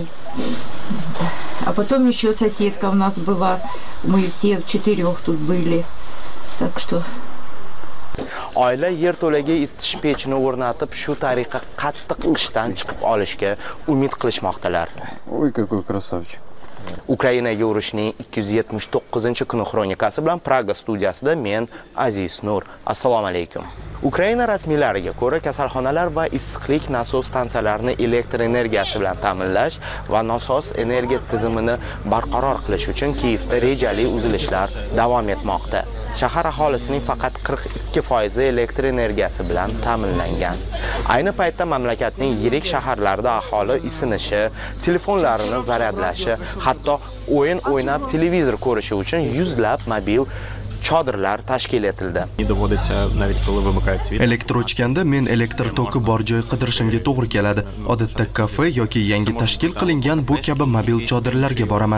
А потом еще соседка у нас была. Мы все в четырех тут были. Так что Oila yerto'laga isitish pechini o'rnatib, shu tariqa qattiq qishdan chiqib olishga umid qilishmoqdalar. Ой, какой красавчик. Ukrainaga urushning ikki yuz yetmish to'qqizinchi kuni xronikasi bilan Praga studiyasida men Aziz Nur. Assalomu alaykum. Ukraina rasmiylariga ko'ra kasalxonalar va issiqlik nasos stansiyalarini elektr energiyasi bilan ta'minlash va nasos energiya tizimini barqaror qilish uchun Kiyevda rejali uzilishlar davom etmoqda. Shahar aholisining faqat qirq ikki foizi elektr energiyasi bilan ta'minlangan. Ayni paytda mamlakatning yirik shaharlarida aholi isinishi, telefonlarini zaryadlashi, hatto o'yin o'ynab televizor ko'rishi uchun yuzlab mobil chodirlar tashkil etildi. Elektr o'chganda men elektr toki bor joy qidirishimga to'g'ri keladi. Odatda kafe yoki yangi tashkil qilingan bu kabi mobil chodirlarga boraman.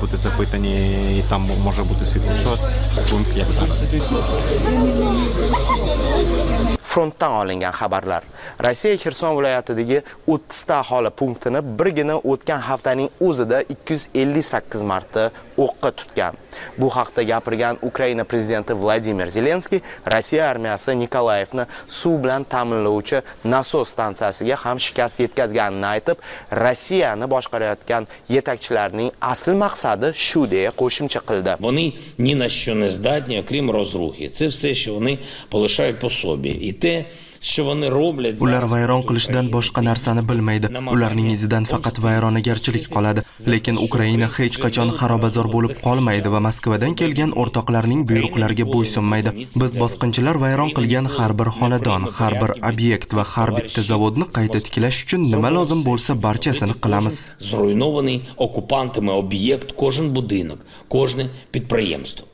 Frontdan olingan xabarlar. Rossiya Xerson viloyatidagi o'ttizta aholi punktini birgina o'tgan haftaning o'zida ikki yuz ellik sakkiz marta o'qqa tutgan. Bu haqda gapirgan Ukraina prezidenti Vladimir Zelenskiy Rossiya armiyasi Nikolayevni suv bilan ta'minlovchi nasos stansiyasiga ham shikast yetkazganini aytib, Rossiyani boshqarayotgan yetakchilarning asl maqsadi shu deya qo'shimcha qildi. Вони ні на що не здатні, окрім розрухи. Це все, що вони полишають по собі. І те, Ular vayron qilishdan boshqa narsani bilmaydi. Ularning izidan faqat vayronagarchilik qoladi. Lekin Ukraina hech qachon xarobazor bo'lib qolmaydi va Moskvadan kelgan o'rtoqlarning buyruqlariga bo'ysunmaydi. Biz bosqinchilar vayron qilgan har bir xonadon, har bir obyekt va har bitta zavodni qayta tiklash uchun nima lozim bo'lsa barchasini qilamiz. Зруйнований окупантами об'єкт, кожен будинок, кожне підприємство.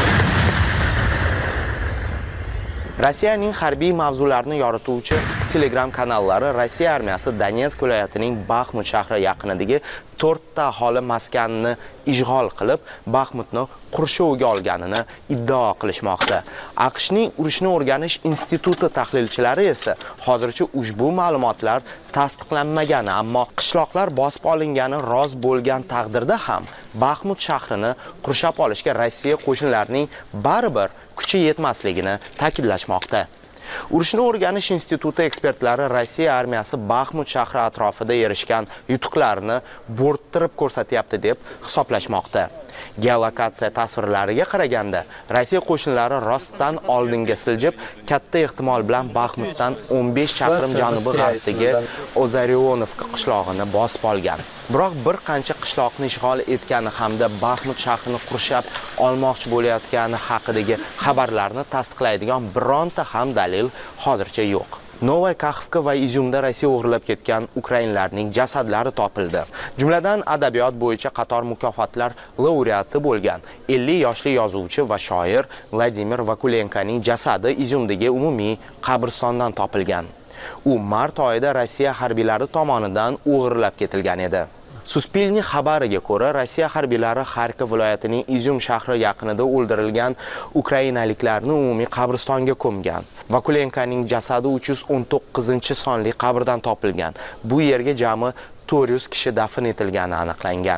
Rossiyaning harbiy mavzularini yorituvchi Telegram kanallari Rossiya armiyasi Donetsk viloyatining Baxmut shahri yaqinidagi to'rtta aholi maskanini ishg'ol qilib, Baxmutni qurshovga olganini iddao qilishmoqda. AQShning urushni o'rganish instituti tahlilchilari esa hozircha ushbu ma'lumotlar tasdiqlanmagani, ammo qishloqlar bosib olingani roz bo'lgan taqdirda ham Baxmut shahrini qurshab olishga Rossiya qo'shinlarining baribir kuchi yetmasligini ta'kidlashmoqda. Urushni o'rganish instituti ekspertlari Rossiya armiyasi Baxmut shahri atrofida erishgan yutuqlarni bo'rttirib ko'rsatyapti deb hisoblashmoqda. Geolokatsiya tasvirlariga qaraganda, Rossiya qo'shinlari rostdan oldinga siljib, katta ehtimol bilan Baxmutdan o'n besh chaqirim janubi-g'arbdagi Ozarionovka qishlog'ini bosib olgan. Biroq bir qancha qishloqni ishg'ol etgani hamda Baxmut shahrini qurshab olmoqchi bo'layotgani haqidagi xabarlarni tasdiqlaydigan bironta ham dalil hozircha yo'q. Novaya Kaxovka va Izyumda Rossiya o'g'irlab ketgan ukrainlarning jasadlari topildi. Jumladan adabiyot bo'yicha qator mukofotlar laureati bo'lgan ellik yoshli yozuvchi va shoir Vladimir Vakulenkoning jasadi Izyumdagi umumiy qabristondan topilgan. U mart oyida Rossiya harbiylari tomonidan o'g'irlab ketilgan edi. Suspilni xabariga ko'ra, Rossiya harbiylari Xarkov viloyatining Izyum shahri yaqinida o'ldirilgan ukrainaliklarni umumiy qabristonga ko'mgan. Vakulenkoning jasadi uch yuz o'n to'qqizinchi sonli qabrdan topilgan. Bu yerga jami to'rt yuz kishi dafn etilgani aniqlangan.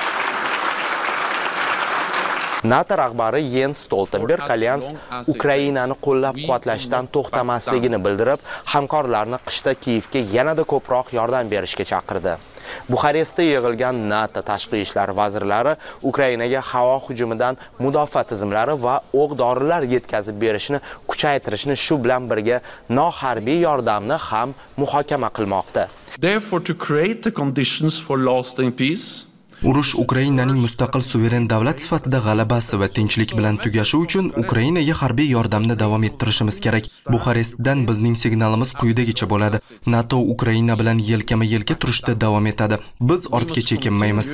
NATO rahbari Jens Stoltenberg Alyans Ukrainani qo'llab-quvvatlashdan to'xtamasligini bildirib, hamkorlarni qishda Kiyevga yanada ko'proq yordam berishga chaqirdi. Buxarestda yig'ilgan NATO tashqi ishlar vazirlari Ukrainaga havo hujumidan mudofaa tizimlari va o'q-dorilar yetkazib berishni kuchaytirishni, shu bilan birga noharbiy yordamni ham muhokama qilmoqda. Therefore, to create the conditions for lasting peace, Urush Ukrainaning mustaqil suveren davlat sifatida g'alabasi va tinchlik bilan tugashi uchun Ukrainaga harbiy yordamni davom ettirishimiz kerak. Buxarestdan bizning signalimiz quyidagicha bo'ladi. NATO Ukraina bilan yelkama-yelka turishda davom etadi. Biz ortga chekinmaymiz.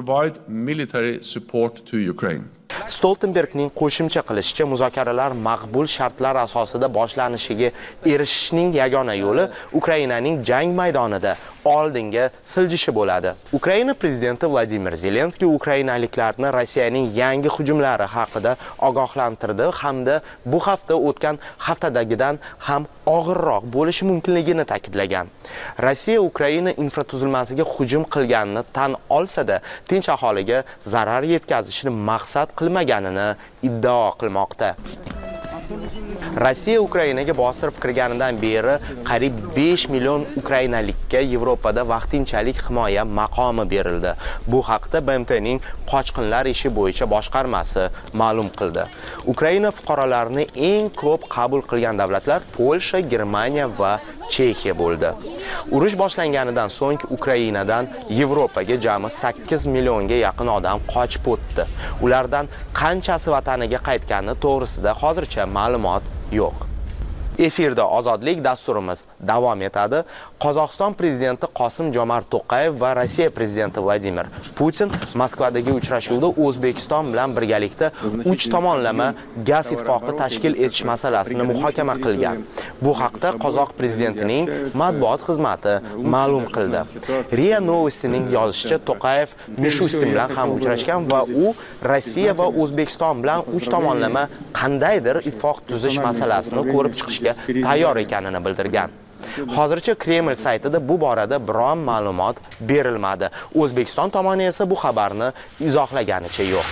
Stoltenbergning qo'shimcha qilishicha, muzokaralar maqbul shartlar asosida boshlanishiga erishishning yagona yo'li Ukrainaning jang maydonida oldinga siljishi bo'ladi. Ukraina prezidenti Vladimir Zelenskiy ukrainaliklarni Rossiyaning yangi hujumlari haqida ogohlantirdi hamda bu hafta o'tgan haftadagidan ham og'irroq bo'lishi mumkinligini ta'kidlagan. Rossiya Ukraina infratuzilmasiga hujum qilganini tan olsa-da, tinch aholiga zarar yetkazishni maqsad qilmaganini iddao qilmoqda. Rossiya Ukrainaga bostirib kirganidan beri qariyb besh million ukrainalikka Yevropada vaqtinchalik himoya maqomi berildi. Bu haqda B M T'ning qochqinlar ishi bo'yicha boshqarmasi ma'lum qildi. Ukraina fuqarolarini eng ko'p qabul qilgan davlatlar Polsha, Germaniya va Chexiya bo'ldi. Urush boshlanganidan so'ng Ukrainadan Yevropaga jami sakkiz millionga yaqin odam qochib o'tdi. Ulardan qanchasi vataniga qaytgani to'g'risida hozircha ma'lumot yo'q. Efirda Ozodlik dasturimiz davom etadi. Qozog'iston prezidenti Qosim-Jomart To'qayev va Rossiya prezidenti Vladimir Putin Moskvadagi uchrashuvda O'zbekiston bilan birgalikda uch tomonlama gaz ittifoqi tashkil etish masalasini muhokama qilgan. Bu haqda Qozoq prezidentining matbuot xizmati ma'lum qildi. Ria Novostining yozishicha, To'qayev Mishustin bilan ham uchrashgan va u Rossiya va O'zbekiston bilan uch tomonlama qandaydir ittifoq tuzish masalasini ko'rib chiqishga tayyor ekanini bildirgan. Hozircha Kreml saytida bu borada biron ma'lumot berilmadi. O'zbekiston tomoni esa bu xabarni izohlaganicha yo'q.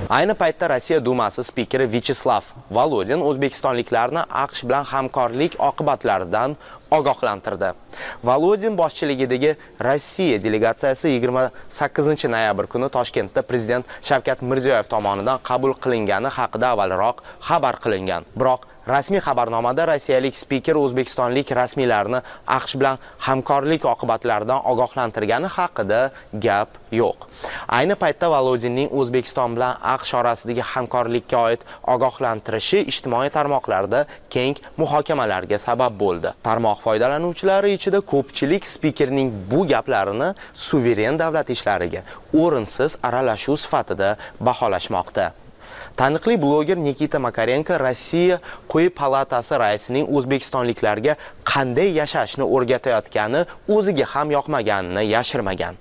Ayni paytda Rossiya Dumasi spikeri Vyacheslav Volodin o'zbekistonliklarni AQSh bilan hamkorlik oqibatlaridan ogohlantirdi. Volodin boshchiligidagi Rossiya delegatsiyasi yigirma sakkizinchi noyabr kuni Toshkentda prezident Shavkat Mirziyoyev tomonidan qabul qilingani haqida avvalroq xabar qilingan. Biroq rasmiy xabarnomada rossiyalik spiker o'zbekistonlik rasmiylarni AQSh bilan hamkorlik oqibatlaridan ogohlantirgani haqida gap yo'q. Ayni paytda Volodinning O'zbekiston bilan AQSh orasidagi hamkorlikka oid ogohlantirishi ijtimoiy tarmoqlarda keng muhokamalarga sabab bo'ldi. Tarmoq foydalanuvchilari ichida ko'pchilik spikerning bu gaplarini suveren davlat ishlariga o'rinsiz aralashuv sifatida baholashmoqda. Taniqli bloger Nikita Makarenko Rossiya quyi palatasi raisining o'zbekistonliklarga qanday yashashni o'rgatayotgani o'ziga ham yoqmaganini yashirmagan.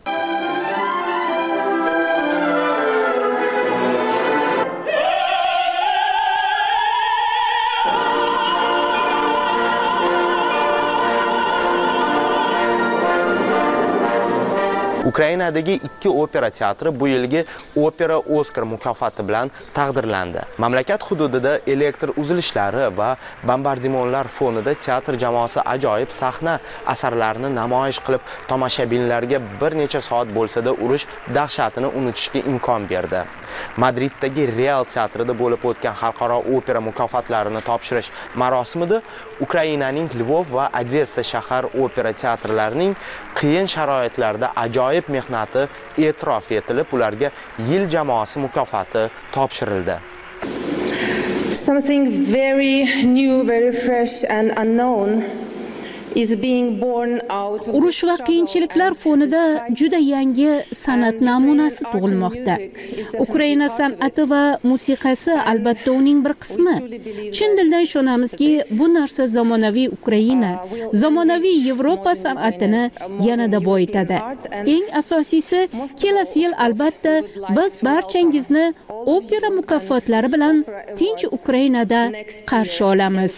Ukrainadagi ikki opera teatri bu yilgi Opera Oskar mukofoti bilan taqdirlandi. Mamlakat hududida elektr uzilishlari va bombardimonlar fonida teatr jamoasi ajoyib sahna asarlarini namoyish qilib, tomoshabinlarga bir necha soat bo'lsa-da urush dahshatini unutishga imkon berdi. Madriddagi Real teatrida bo'lib o'tgan xalqaro opera mukofotlarini topshirish marosimida Ukrainaning Lvov va Odessa shahar opera teatrlarining qiyin sharoitlarda ajoyib mehnati e'tirof etilib, ularga yil jamoasi mukofoti topshirildi. Something very new, very fresh and unknown is being born out. Urush va qiyinchiliklar fonida juda yangi san'at namunasi tug'ilmoqda. Ukraina san'ati va musiqasi albatta uning bir qismi. Chin dildan ishonamizki, bu narsa zamonaviy Ukraina, zamonaviy Yevropa san'atini yanada boyitadi. Eng asosiysi, kelasi yil albatta biz barchangizni opera mukofotlari bilan tinch Ukrainada qarshi olamiz.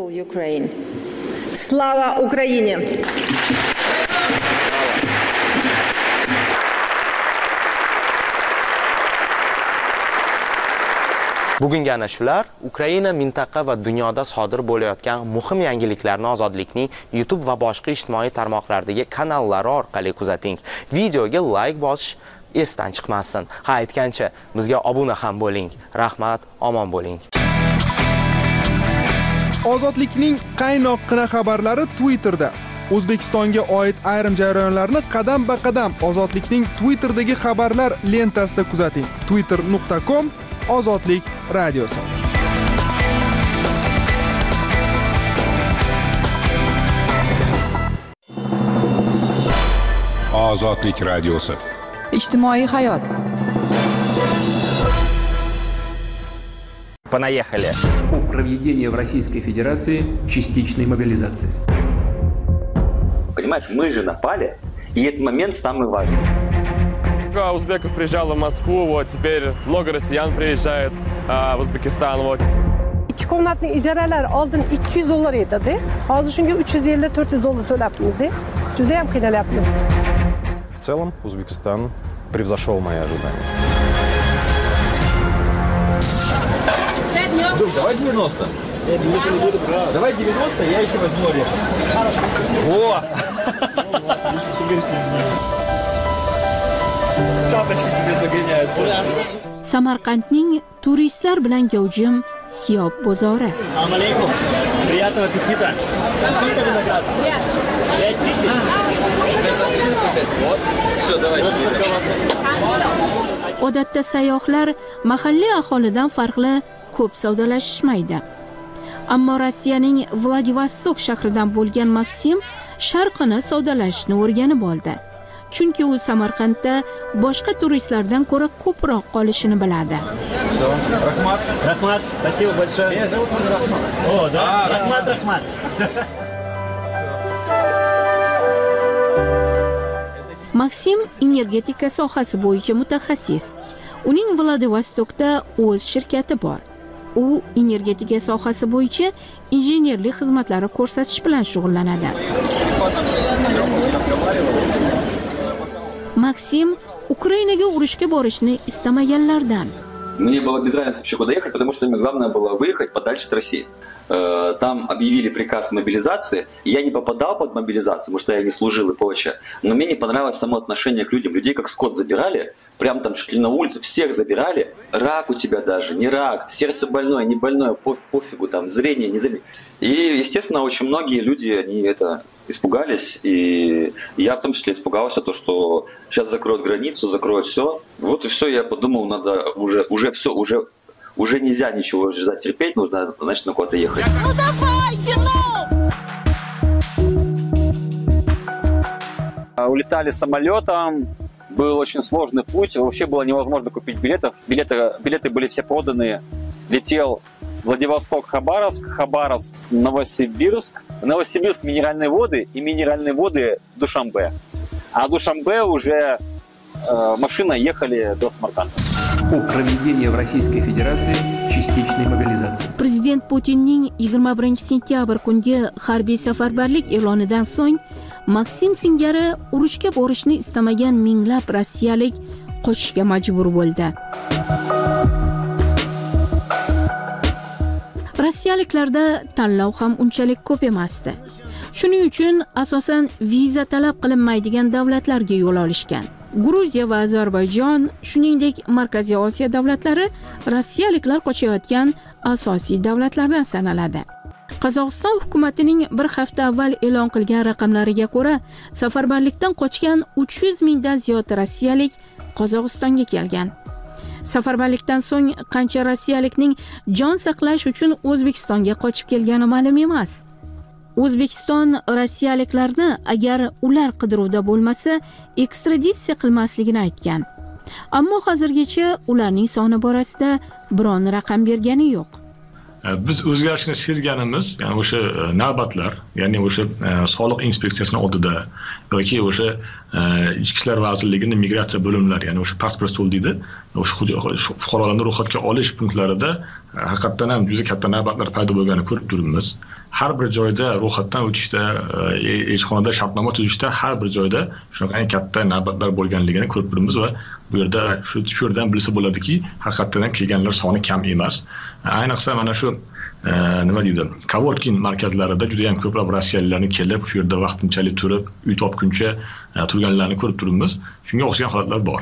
Slava Ukraine! Bugungi ana shular Ukraina mintaqa va dunyoda sodir bo'layotgan muhim yangiliklarni Ozodlikning YouTube va boshqa ijtimoiy tarmoqlardagi kanallari orqali kuzating. Videoga like bosish esdan chiqmasin. Ha, aytgancha, bizga obuna ham bo'ling. Rahmat, omon bo'ling. Ozodlikning qaynoqqina xabarlari Twitterda. O'zbekistonga oid ayrim jarayonlarni qadam-ba-qadam Ozodlikning Twitterdagi xabarlar lentasida kuzating. twitter nuqta com Ozodlik radiosi. Ozodlik radiosi. Ijtimoiy hayot. Понаехали. О проведении в Российской Федерации частичной мобилизации. Понимаешь, мы же напали, и этот момент самый важный. Много узбеков приезжало в Москву, вот теперь много россиян приезжает а, в Узбекистан, вот. İki komnatlı icaralar aldın ikki yuz dolar edi. Hazır çünkü üç yüz elli dört yüz dolar төләпміз. Juda ham qiynalyapmiz. В целом, Узбекистан превзошел мои ожидания. Друг, давай девяносто. Давай девяносто, я еще возьму орешек. Хорошо. О! Тапочки тебе загоняются. Samarqandning turistlar bilan gavjum Siyob bozori. Assalomu alaykum. Приятного аппетита. Сколько виноград? пять тысяч. Вот. Все, давай. Odatda sayyohlar mahalliy aholidan farqli ko'p savdolashishmaydi. Ammo Rossiyaning Vladivostok shahridan bo'lgan Maksim sharqini savdolashishni o'rganib oldi. Chunki u Samarqandda boshqa turistlardan ko'ra ko'proq qolishini biladi. Rahmat, Rahmat, спасибо большое. Меня зовут Рахмат. О, да, Rahmat, Rahmat. Maksim energetika sohasi bo'yicha mutaxassis. Uning Vladivostokda o'z shirkati bor. U energetika sohasi bo'yicha injenerlik xizmatlari ko'rsatish bilan shug'ullanadi. Maksim Ukrainaga urushga borishni istamaganlardan. Мне было без разницы вообще куда ехать, потому что мне главное было выехать подальше от России. Там объявили приказ о мобилизации. Я не попадал под мобилизацию, потому что я не служил и прочее. Но мне не понравилось само отношение к людям. Людей как скот забирали, прям там чуть ли на улице всех забирали. Рак у тебя даже, не рак, сердце больное, не больное, по пофигу, там, зрение, не зрение. И, естественно, очень многие люди, они это испугались. И я в том числе испугался, то, что сейчас закроют границу, закроют все. Вот и все, я подумал, надо уже, уже все, уже... Уже нельзя ничего ждать, терпеть, нужно, значит, на куда-то ехать. Ну давайте, ну! Улетали самолетом, был очень сложный путь, вообще было невозможно купить билетов. Билеты, билеты были все проданы. Летел Владивосток, Хабаровск, Хабаровск, Новосибирск. Новосибирск минеральные воды и минеральные воды Душанбе. А Душанбе уже э, машина ехали до Самарканда. О проведении в Российской Federatsiya частичной мобилизации. Prezident Putinning yigirma birinchi sentyabr kungi harbiy safarbarlik e'lonidan so'ng Maksim singari urushga borishni istamagan minglab rossiyalik qochishga majbur bo'ldi. Rossiyaliklarda tanlov ham unchalik ko'p emasdi. Shuning uchun asosan viza talab qilinmaydigan davlatlarga yo'l olishgan. Gruziya va Ozarbayjon, shuningdek Markaziy Osiyo davlatlari rossiyaliklar qochayotgan asosiy davlatlardan sanaladi. Qozog'iston hukumatining bir hafta avval e'lon qilgan raqamlariga ko'ra, safarbarlikdan qochgan uch yuz mingdan ziyod rossiyalik Qozog'istonga kelgan. Safarbarlikdan so'ng qancha rossiyalikning jon saqlash uchun O'zbekistonga qochib kelgani ma'lum emas. O'zbekiston rossiyaliklarni agar ular qidiruvda bo'lmasa, ekstraditsiya qilmasligini aytgan. Ammo hozirgacha ularning soni borasida biron raqam bergani yo'q. Biz o'zgarishni sezganimiz, ya'ni o'sha navbatlar, ya'ni o'sha soliq inspeksiyasining oldida yoki o'sha ichki ishlar vazirligining migratsiya bo'limlari, ya'ni o'sha pasport stol deydi, o'sha fuqarolarni ro'yxatga olish punktlarida haqiqatan ham juda katta navbatlar paydo bo'lganini ko'rib turibmiz. Har bir joyda ro'yxatdan o'tishda, elchixonada shartnoma tuzishda har bir joyda shunaqa katta navbatlar bo'lganligini ko'rib turibmiz va bu yerda shu yerdan bilsa bo'ladiki, haqiqatan ham kelganlar soni kam emas. Ayniqsa mana shu nima deydi, coworking markazlarida juda ham ko'plab rossiyaliklarni kelib, shu yerda vaqtinchalik turib, uy topguncha turganlarni ko'rib turibmiz. Shunga o'xshagan holatlar bor.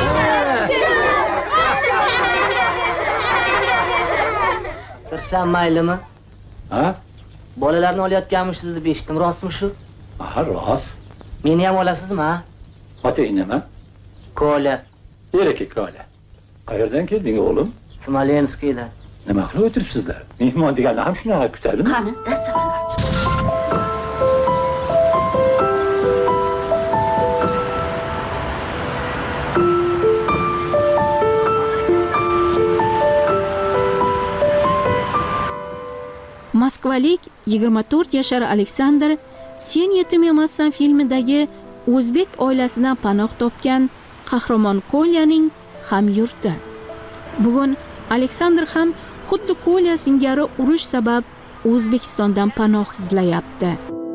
Kirsam maylimi? Ha? Bolalarni olayotganmisiz deb eshitdim, rostmi shu? Ha, rost. Meni ham olasizmi, ha? Otang nima? Kola. Neraki Kola? Qayerdan kelding o'g'lim? Smolenskiydan. Nima qilib o'tiribsizlar? Mehmon deganlar ham shunaqa kutadimi? Qani, Moskvalik yigirma to'rt yashar Aleksandr Sen yetim emassan filmidagi o'zbek oilasidan panoh topgan qahramon Kolyaning hamyurti. Bugun Aleksandr ham xuddi Kolya singari urush sabab O'zbekistondan panoh izlayapti.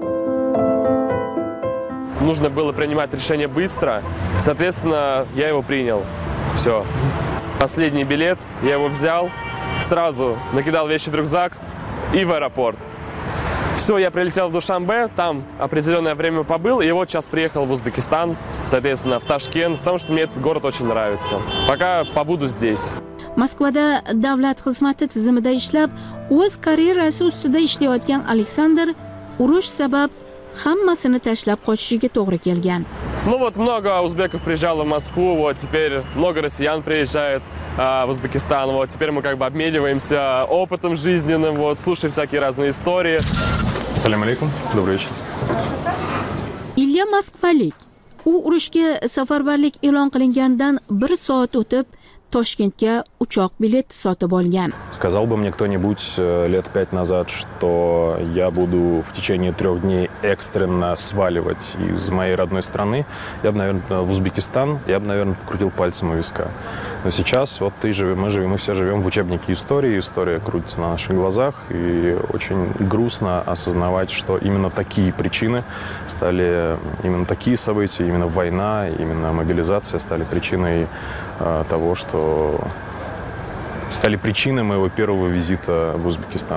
Нужно было принимать решение быстро, соответственно, я его принял. Все. Последний билет, я его взял, сразу накидал вещи в рюкзак и в аэропорт. Все, я прилетел в Душанбе, там определенное время побыл, и вот сейчас приехал в Узбекистан, соответственно, в Ташкент, потому что мне этот город очень нравится. Пока побуду здесь. Moskvada davlat xizmati tizimida ishlab, o'z karyerasi ustida ishlayotgan Aleksandr urush sabab hammasini tashlab qochishiga to'g'ri kelgan. Ну вот много узбеков приезжало в Москву, вот теперь много россиян приезжает а, в Узбекистан, вот теперь мы как бы обмениваемся опытом жизненным, вот слушаем всякие разные истории. Ассаляму алейкум, добрый вечер. Ilya moskvalik. U urushga safarbarlik e'lon qilingandan bir soat o'tib Toshkentga uchoq bileti sotib olgan. Сказал бы мне кто-нибудь лет пять назад, что я буду в течение трех дней экстренно сваливать из моей родной страны, я бы, наверное, в Узбекистан, я бы, наверное, крутил пальцем у виска. Но сейчас вот ты живем, мы живем, мы все живем в учебнике истории, история крутится на наших глазах, и очень грустно осознавать, что именно такие причины стали, именно такие события, именно война, именно мобилизация стали причиной того, что стали причиной моего первого визита в Узбекистан.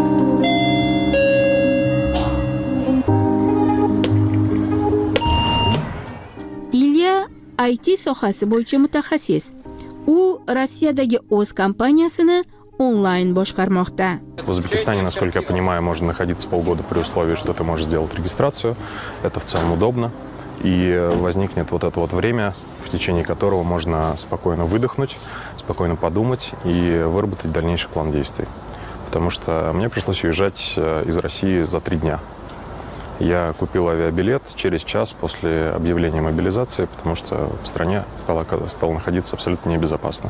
Ilya I T sohasi bo'yicha mutaxassis. U Rossiyadagi o'z kompaniyasini onlayn boshqarmoqda. В Узбекистане, насколько я понимаю, можно находиться полгода при условии, что ты можешь сделать регистрацию. Это в целом удобно. И возникнет вот это вот время, в течение которого можно спокойно выдохнуть, спокойно подумать и выработать дальнейший план действий. Потому что мне пришлось уезжать из России за три дня. Я купил авиабилет через час после объявления мобилизации, потому что в стране стало, стало находиться абсолютно небезопасно.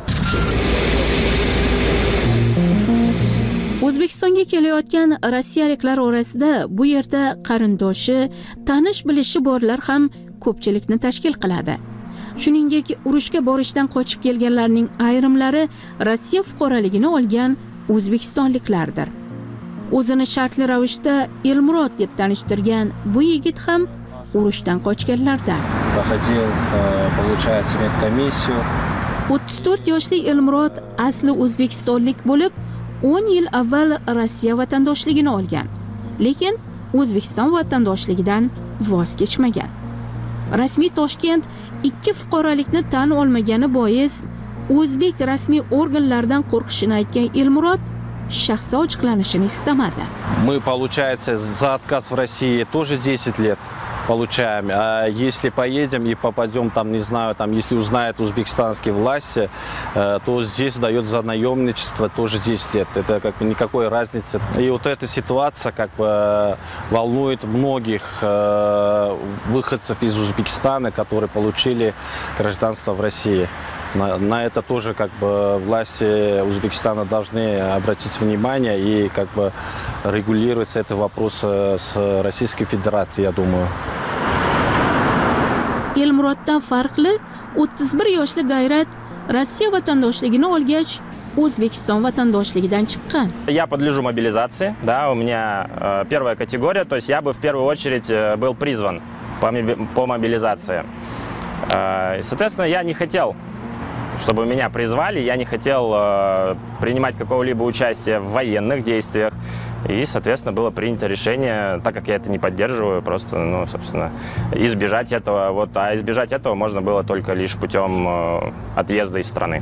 O'zbekistonga kelayotgan rossiyaliklar orasida bu yerda qarindoshi, tanish bilishi borlar ham ko'pchilikni tashkil qiladi. Shuningdek, urushga borishdan qochib kelganlarning ayrimlari Rossiya fuqaroligini olgan o'zbekistonliklardir. O'zini shartli ravishda Elmurod deb tanishtirgan bu yigit ham urushdan qochganlardan. Проходил, получается, медкомиссию. o'ttiz to'rt yoshli Elmurod asli o'zbekistonlik bo'lib, o'n yil avval Rossiya vatandoshligini olgan, lekin O'zbekiston vatandoshligidan voz kechmagan. Rasmiy Toshkent ikki fuqarolikni tan olmagani bois o'zbek rasmiy organlaridan qo'rqishini aytgan Elmurod shaxsi ochiqlanishini istamadi. Мы, получается, за отказ в России тоже десять лет получаем. А если поедем и попадем там, не знаю, там, если узнают узбекистанские власти, то здесь дает за наемничество тоже десять лет. Это как бы никакой разницы. И вот эта ситуация как бы волнует многих выходцев из Узбекистана, которые получили гражданство в России. На, на это тоже как бы власти Узбекистана должны обратить внимание и как бы регулировать этот вопрос с Российской Федерацией, я думаю. Elmuroddan farqli o'ttiz bir yoshli Gayrat Rossiya vatandoshligini olgach O'zbekiston vatandoshligidan chiqqan. Я подлежу мобилизации, да, у меня э, первая категория, то есть я бы в первую очередь э, был призван по, по мобилизации. Э, и, соответственно, я не хотел, чтобы меня призвали, я не хотел э, принимать какого-либо участия в военных действиях. И, соответственно, было принято решение, так как я это не поддерживаю, просто, ну, собственно, избежать этого. Вот, а избежать этого можно было только лишь путем э, отъезда из страны.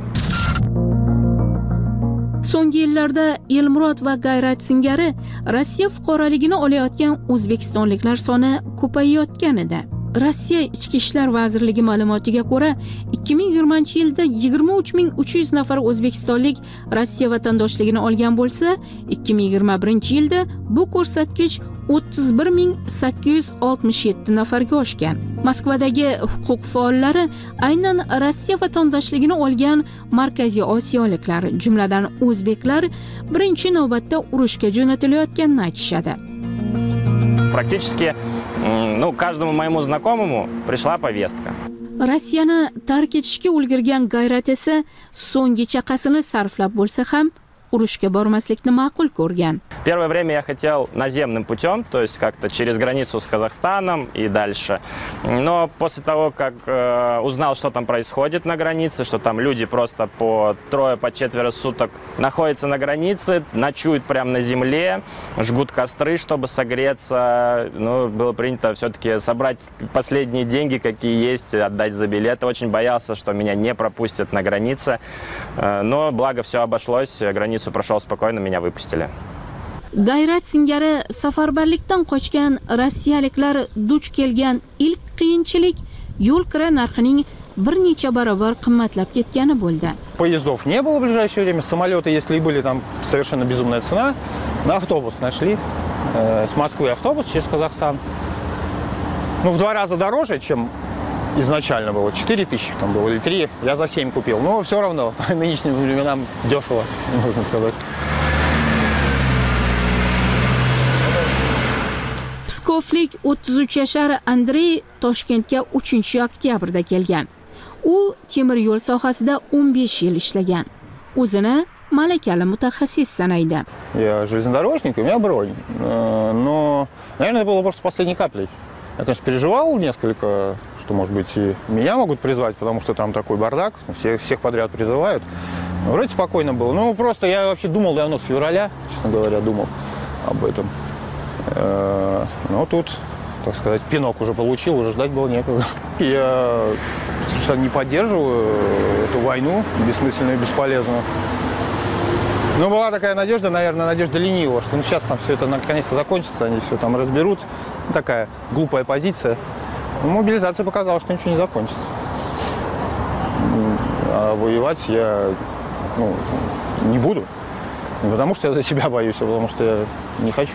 So'nggi yillarda Elmurod va Gayrat singari Rossiya fuqaroligini olayotgan o'zbekistonliklar soni ko'payayotgan edi. Rossiya Ichki ishlar vazirligi ma'lumotiga ko'ra, ikki ming yigirmanchi yilda yigirma uch ming uch yuz nafar o'zbekistonlik Rossiya vatandoshligini olgan bo'lsa, ikki ming yigirma birinchi yilda bu ko'rsatkich o'ttiz bir ming sakkiz yuz oltmish yetti nafarga oshgan. Moskvadagi huquq faollari aynan Rossiya vatandoshligini olgan Markaziy Osiyoliklar, jumladan o'zbeklar, birinchi navbatda urushga jo'natilayotganini aytishadi. Практически, ну, каждому моему знакомому пришла повестка. Rossiyani tark etishga ulgurgan Gayrat esa so'nggi chaqasini sarflab bo'lsa ham urushga bormaslikni ma'qul ko'rgan. Первое время я хотел наземным путем, то есть как-то через границу с Казахстаном и дальше. Но после того, как э, узнал, что там происходит на границе, что там люди просто по трое, по четверо суток находятся на границе, ночуют прямо на земле, жгут костры, чтобы согреться. Ну, было принято все-таки собрать последние деньги, какие есть, отдать за билеты. Очень боялся, что меня не пропустят на границе. Э, но благо все обошлось, границу прошел спокойно, меня выпустили. Gayrat singari safarbarlikdan qochgan rossiyaliklar duch kelgan ilk qiyinchilik yo'l kira narxining bir necha barobar qimmatlab ketgani bo'ldi. Поездов не было в ближайшее время, самолеты, если и были, там совершенно безумная цена. На автобус нашли, э, с Москвы автобус через Казахстан. Ну, в два раза дороже, чем изначально было. четыре тысячи там было, или три, я за семь купил. Но все равно, по нынешним временам дешево, можно сказать. Pskovlik o'ttiz uch yashar Andrey Toshkentga uchinchi oktyabrda kelgan. U temir yo'l sohasida o'n besh yil ishlagan. O'zini malakali mutaxassis sanaydi. Я железнодорожник, у меня бронь. Но, наверное, это было просто последней каплей. Я, конечно, переживал несколько, что, может быть, и меня могут призвать, потому что там такой бардак, всех, всех подряд призывают. Вроде спокойно было. Ну, просто я вообще думал давно, с февраля, честно говоря, думал об этом. Но тут, так сказать, пинок уже получил, уже ждать было некогда. Я совершенно не поддерживаю эту войну, бессмысленную и бесполезную. Но была такая надежда, наверное, надежда ленивого, что ну, сейчас там все это наконец-то закончится, они все там разберут. Такая глупая позиция. Но мобилизация показала, что ничего не закончится. А воевать я ну, не буду. Не потому, что я за себя боюсь, а потому, что я не хочу.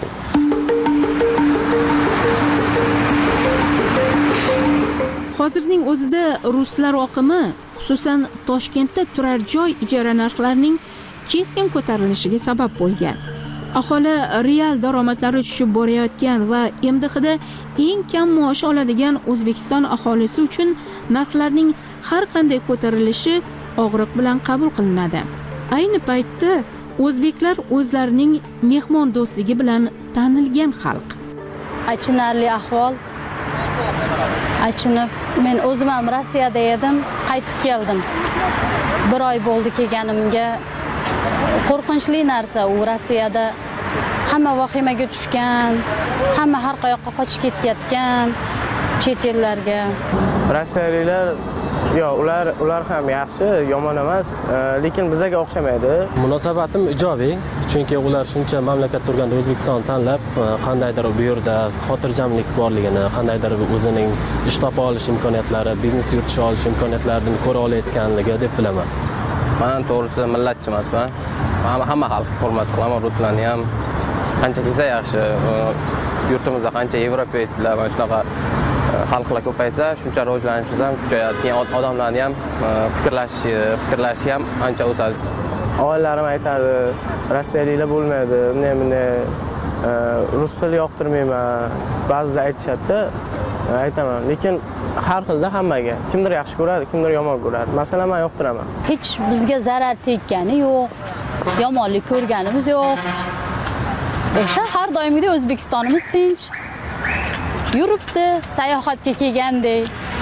Hozirning o'zida ruslar oqimi, xususan Toshkentda turar joy ijara narxlarining keskin ko'tarilishiga sabab bo'lgan. Aholi real daromadlari tushib borayotgan va M D Hda eng kam maosh oladigan O'zbekiston aholisi uchun narxlarning har qanday ko'tarilishi og'riq bilan qabul qilinadi. Ayni paytda o'zbeklar o'zlarining mehmon do'stligi bilan tanilgan xalq. Achinarli ahvol. Achinib, men o'zim ham Rossiyada edim, qaytib keldim. Bir oy bo'ldi kelganimga. Qo'rqinchli narsa u Rossiyada hamma vahimaga tushgan, hamma har qayoqqa qochib ketayotgan chet ellarga. Rossiyaliklar yo ular ular ham yaxshi, yomon emas, lekin bizga o'xshamaydi. Munosabatim ijobiy, chunki ular shuncha mamlakat turganda O'zbekiston tanlab, qandaydir bu yerda xotirjamlik borligini, qandaydir o'zining ish topa olish imkoniyatlari, biznes yuritishga olish imkoniyatlarini ko'ra olayotganligi deb bilaman. Men to'g'risi millatchi emasman. Hamma xalqni hurmat qilaman, ruslarni ham. Qancha kelsa yaxshi. Yurtimizda qancha yevropeylar va shunaqa xalqlar ko'paysa, shuncha rivojlanishimiz ham kuchayadi. Keyin odamlarni ham fikrlashi, fikrlashi ham ancha o'sadi. Oilarim aytadi, rossiyaliklar bo'lmaydi, bunday bunday rus tilini yoqtirmayman. Ba'zida aytishadi, aytaman, lekin har xilda hammaga. Kimdir yaxshi ko'radi, kimdir yomon ko'radi. Masalan, men yoqtiraman. Hech bizga zarar teggani yo'q. Yomonlik ko'rganimiz yo'q. O'sha har doimgidek O'zbekistonimiz tinch. Yuribdi, sayohatga kelgandek.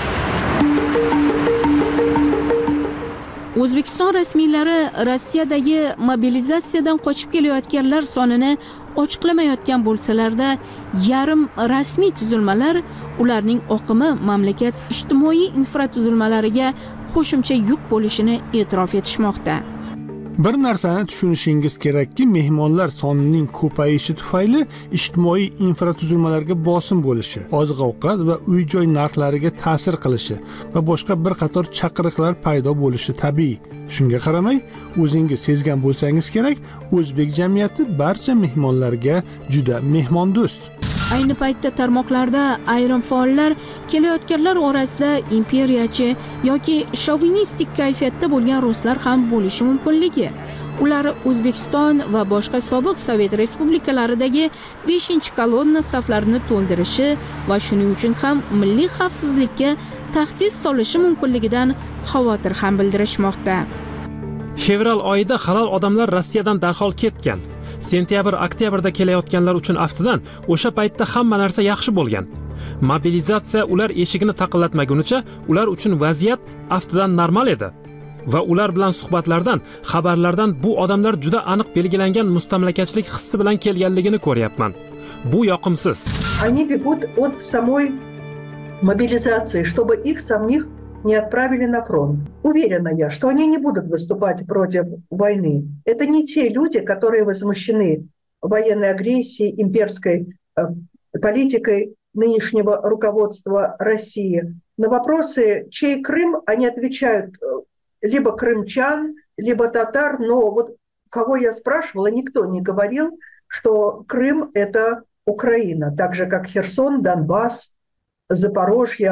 O'zbekiston rasmiylari Rossiyadagi mobilizatsiyadan qochib kelayotganlar sonini ochiqlamayotgan bo'lsalarda, yarim rasmiy tuzilmalar ularning oqimi mamlakat ijtimoiy infratuzilmalariga qo'shimcha yuk bo'lishini e'tirof etishmoqda. Bir narsani tushunishingiz kerakki, mehmonlar sonining ko'payishi tufayli ijtimoiy infratuzilmalarga bosim bo'lishi, oziq-ovqat va uy-joy narxlariga ta'sir qilishi va boshqa bir qator chaqiriqlar paydo bo'lishi tabiiy. Shunga qaramay, o'zingiz sezgan bo'lsangiz kerak, o'zbek jamiyati barcha mehmonlarga juda mehmondo'st. Ayni paytda tarmoqlarda ayrim faollar kelayotganlar orasida imperiyachi yoki shovinistik kayfiyatda bo'lgan ruslar ham bo'lishi mumkinligi. Ular O'zbekiston va boshqa sobiq Sovet respublikalaridagi beshinchi kolonna saflarini to'ldirishi va shuning uchun ham milliy xavfsizlikka tahdid solishi mumkinligidan xavotir ham bildirishmoqda. Fevral oyida halol odamlar Rossiyadan darhol ketgan. Sentyabr-oktyabrda kelayotganlar uchun aftidan o'sha paytda hamma narsa yaxshi bo'lgan. Mobilizatsiya ular eshigini taqillatmagunicha ular uchun vaziyat aftidan normal edi. Va ular bilan suhbatlardan, xabarlardan bu odamlar juda aniq belgilangan mustamlakachilik hissi bilan kelganligini ko'ryapman. Bu yoqimsiz. Они бегут от самой мобилизации, чтобы их самих не отправили на фронт. Уверена я, что они не будут выступать против войны. Это не те люди, которые возмущены военной агрессией, имперской э, политикой нынешнего руководства России. На вопросы, чей Крым, они отвечают либо крымчан, либо татар, но вот кого я спрашивала, никто не говорил, что Крым – это Украина, так же, как Херсон, Донбасс, Запорожье.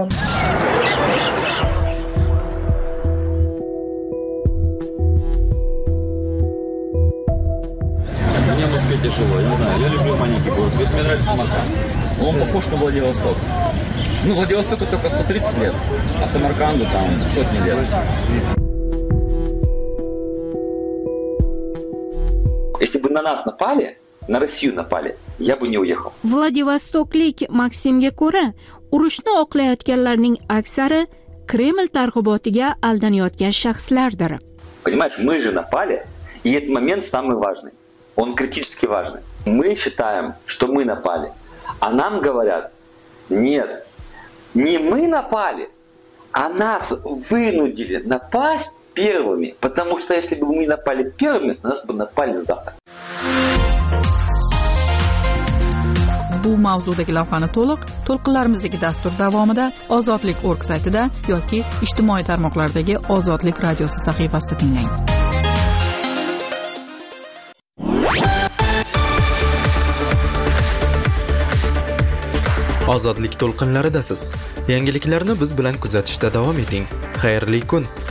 Мне в Москве тяжело, я не знаю, я люблю маленький город, мне нравится Самарканд. Он похож на Владивосток. Ну, Владивостоку только сто тридцать лет, а Самарканду там сотни лет. Если бы на нас напали, на Россию напали, я бы не уехал. Vladivostoklik Maksimga ko'ra, urushni oqlayotganlarning aksari Kreml targ'ibotiga aldanayotgan shaxslardir. Понимаешь, мы же напали, и этот момент самый важный. Он критически важный. Мы считаем, что мы напали, а нам говорят, нет, не мы напали, а нас вынудили напасть первыми, потому что если бы мы напали первыми, нас бы напали завтра. Bu mavzudagi lavhani to'liq to'lqinlarimizdagi dastur davomida ozodlik точка org saytida yoki ijtimoiy tarmoqlardagi Ozodlik radiosi sahifasida tinglang. Ozodlik to'lqinlaridasiz. Yangiliklarni biz bilan kuzatishda davom eting. Xayrli kun.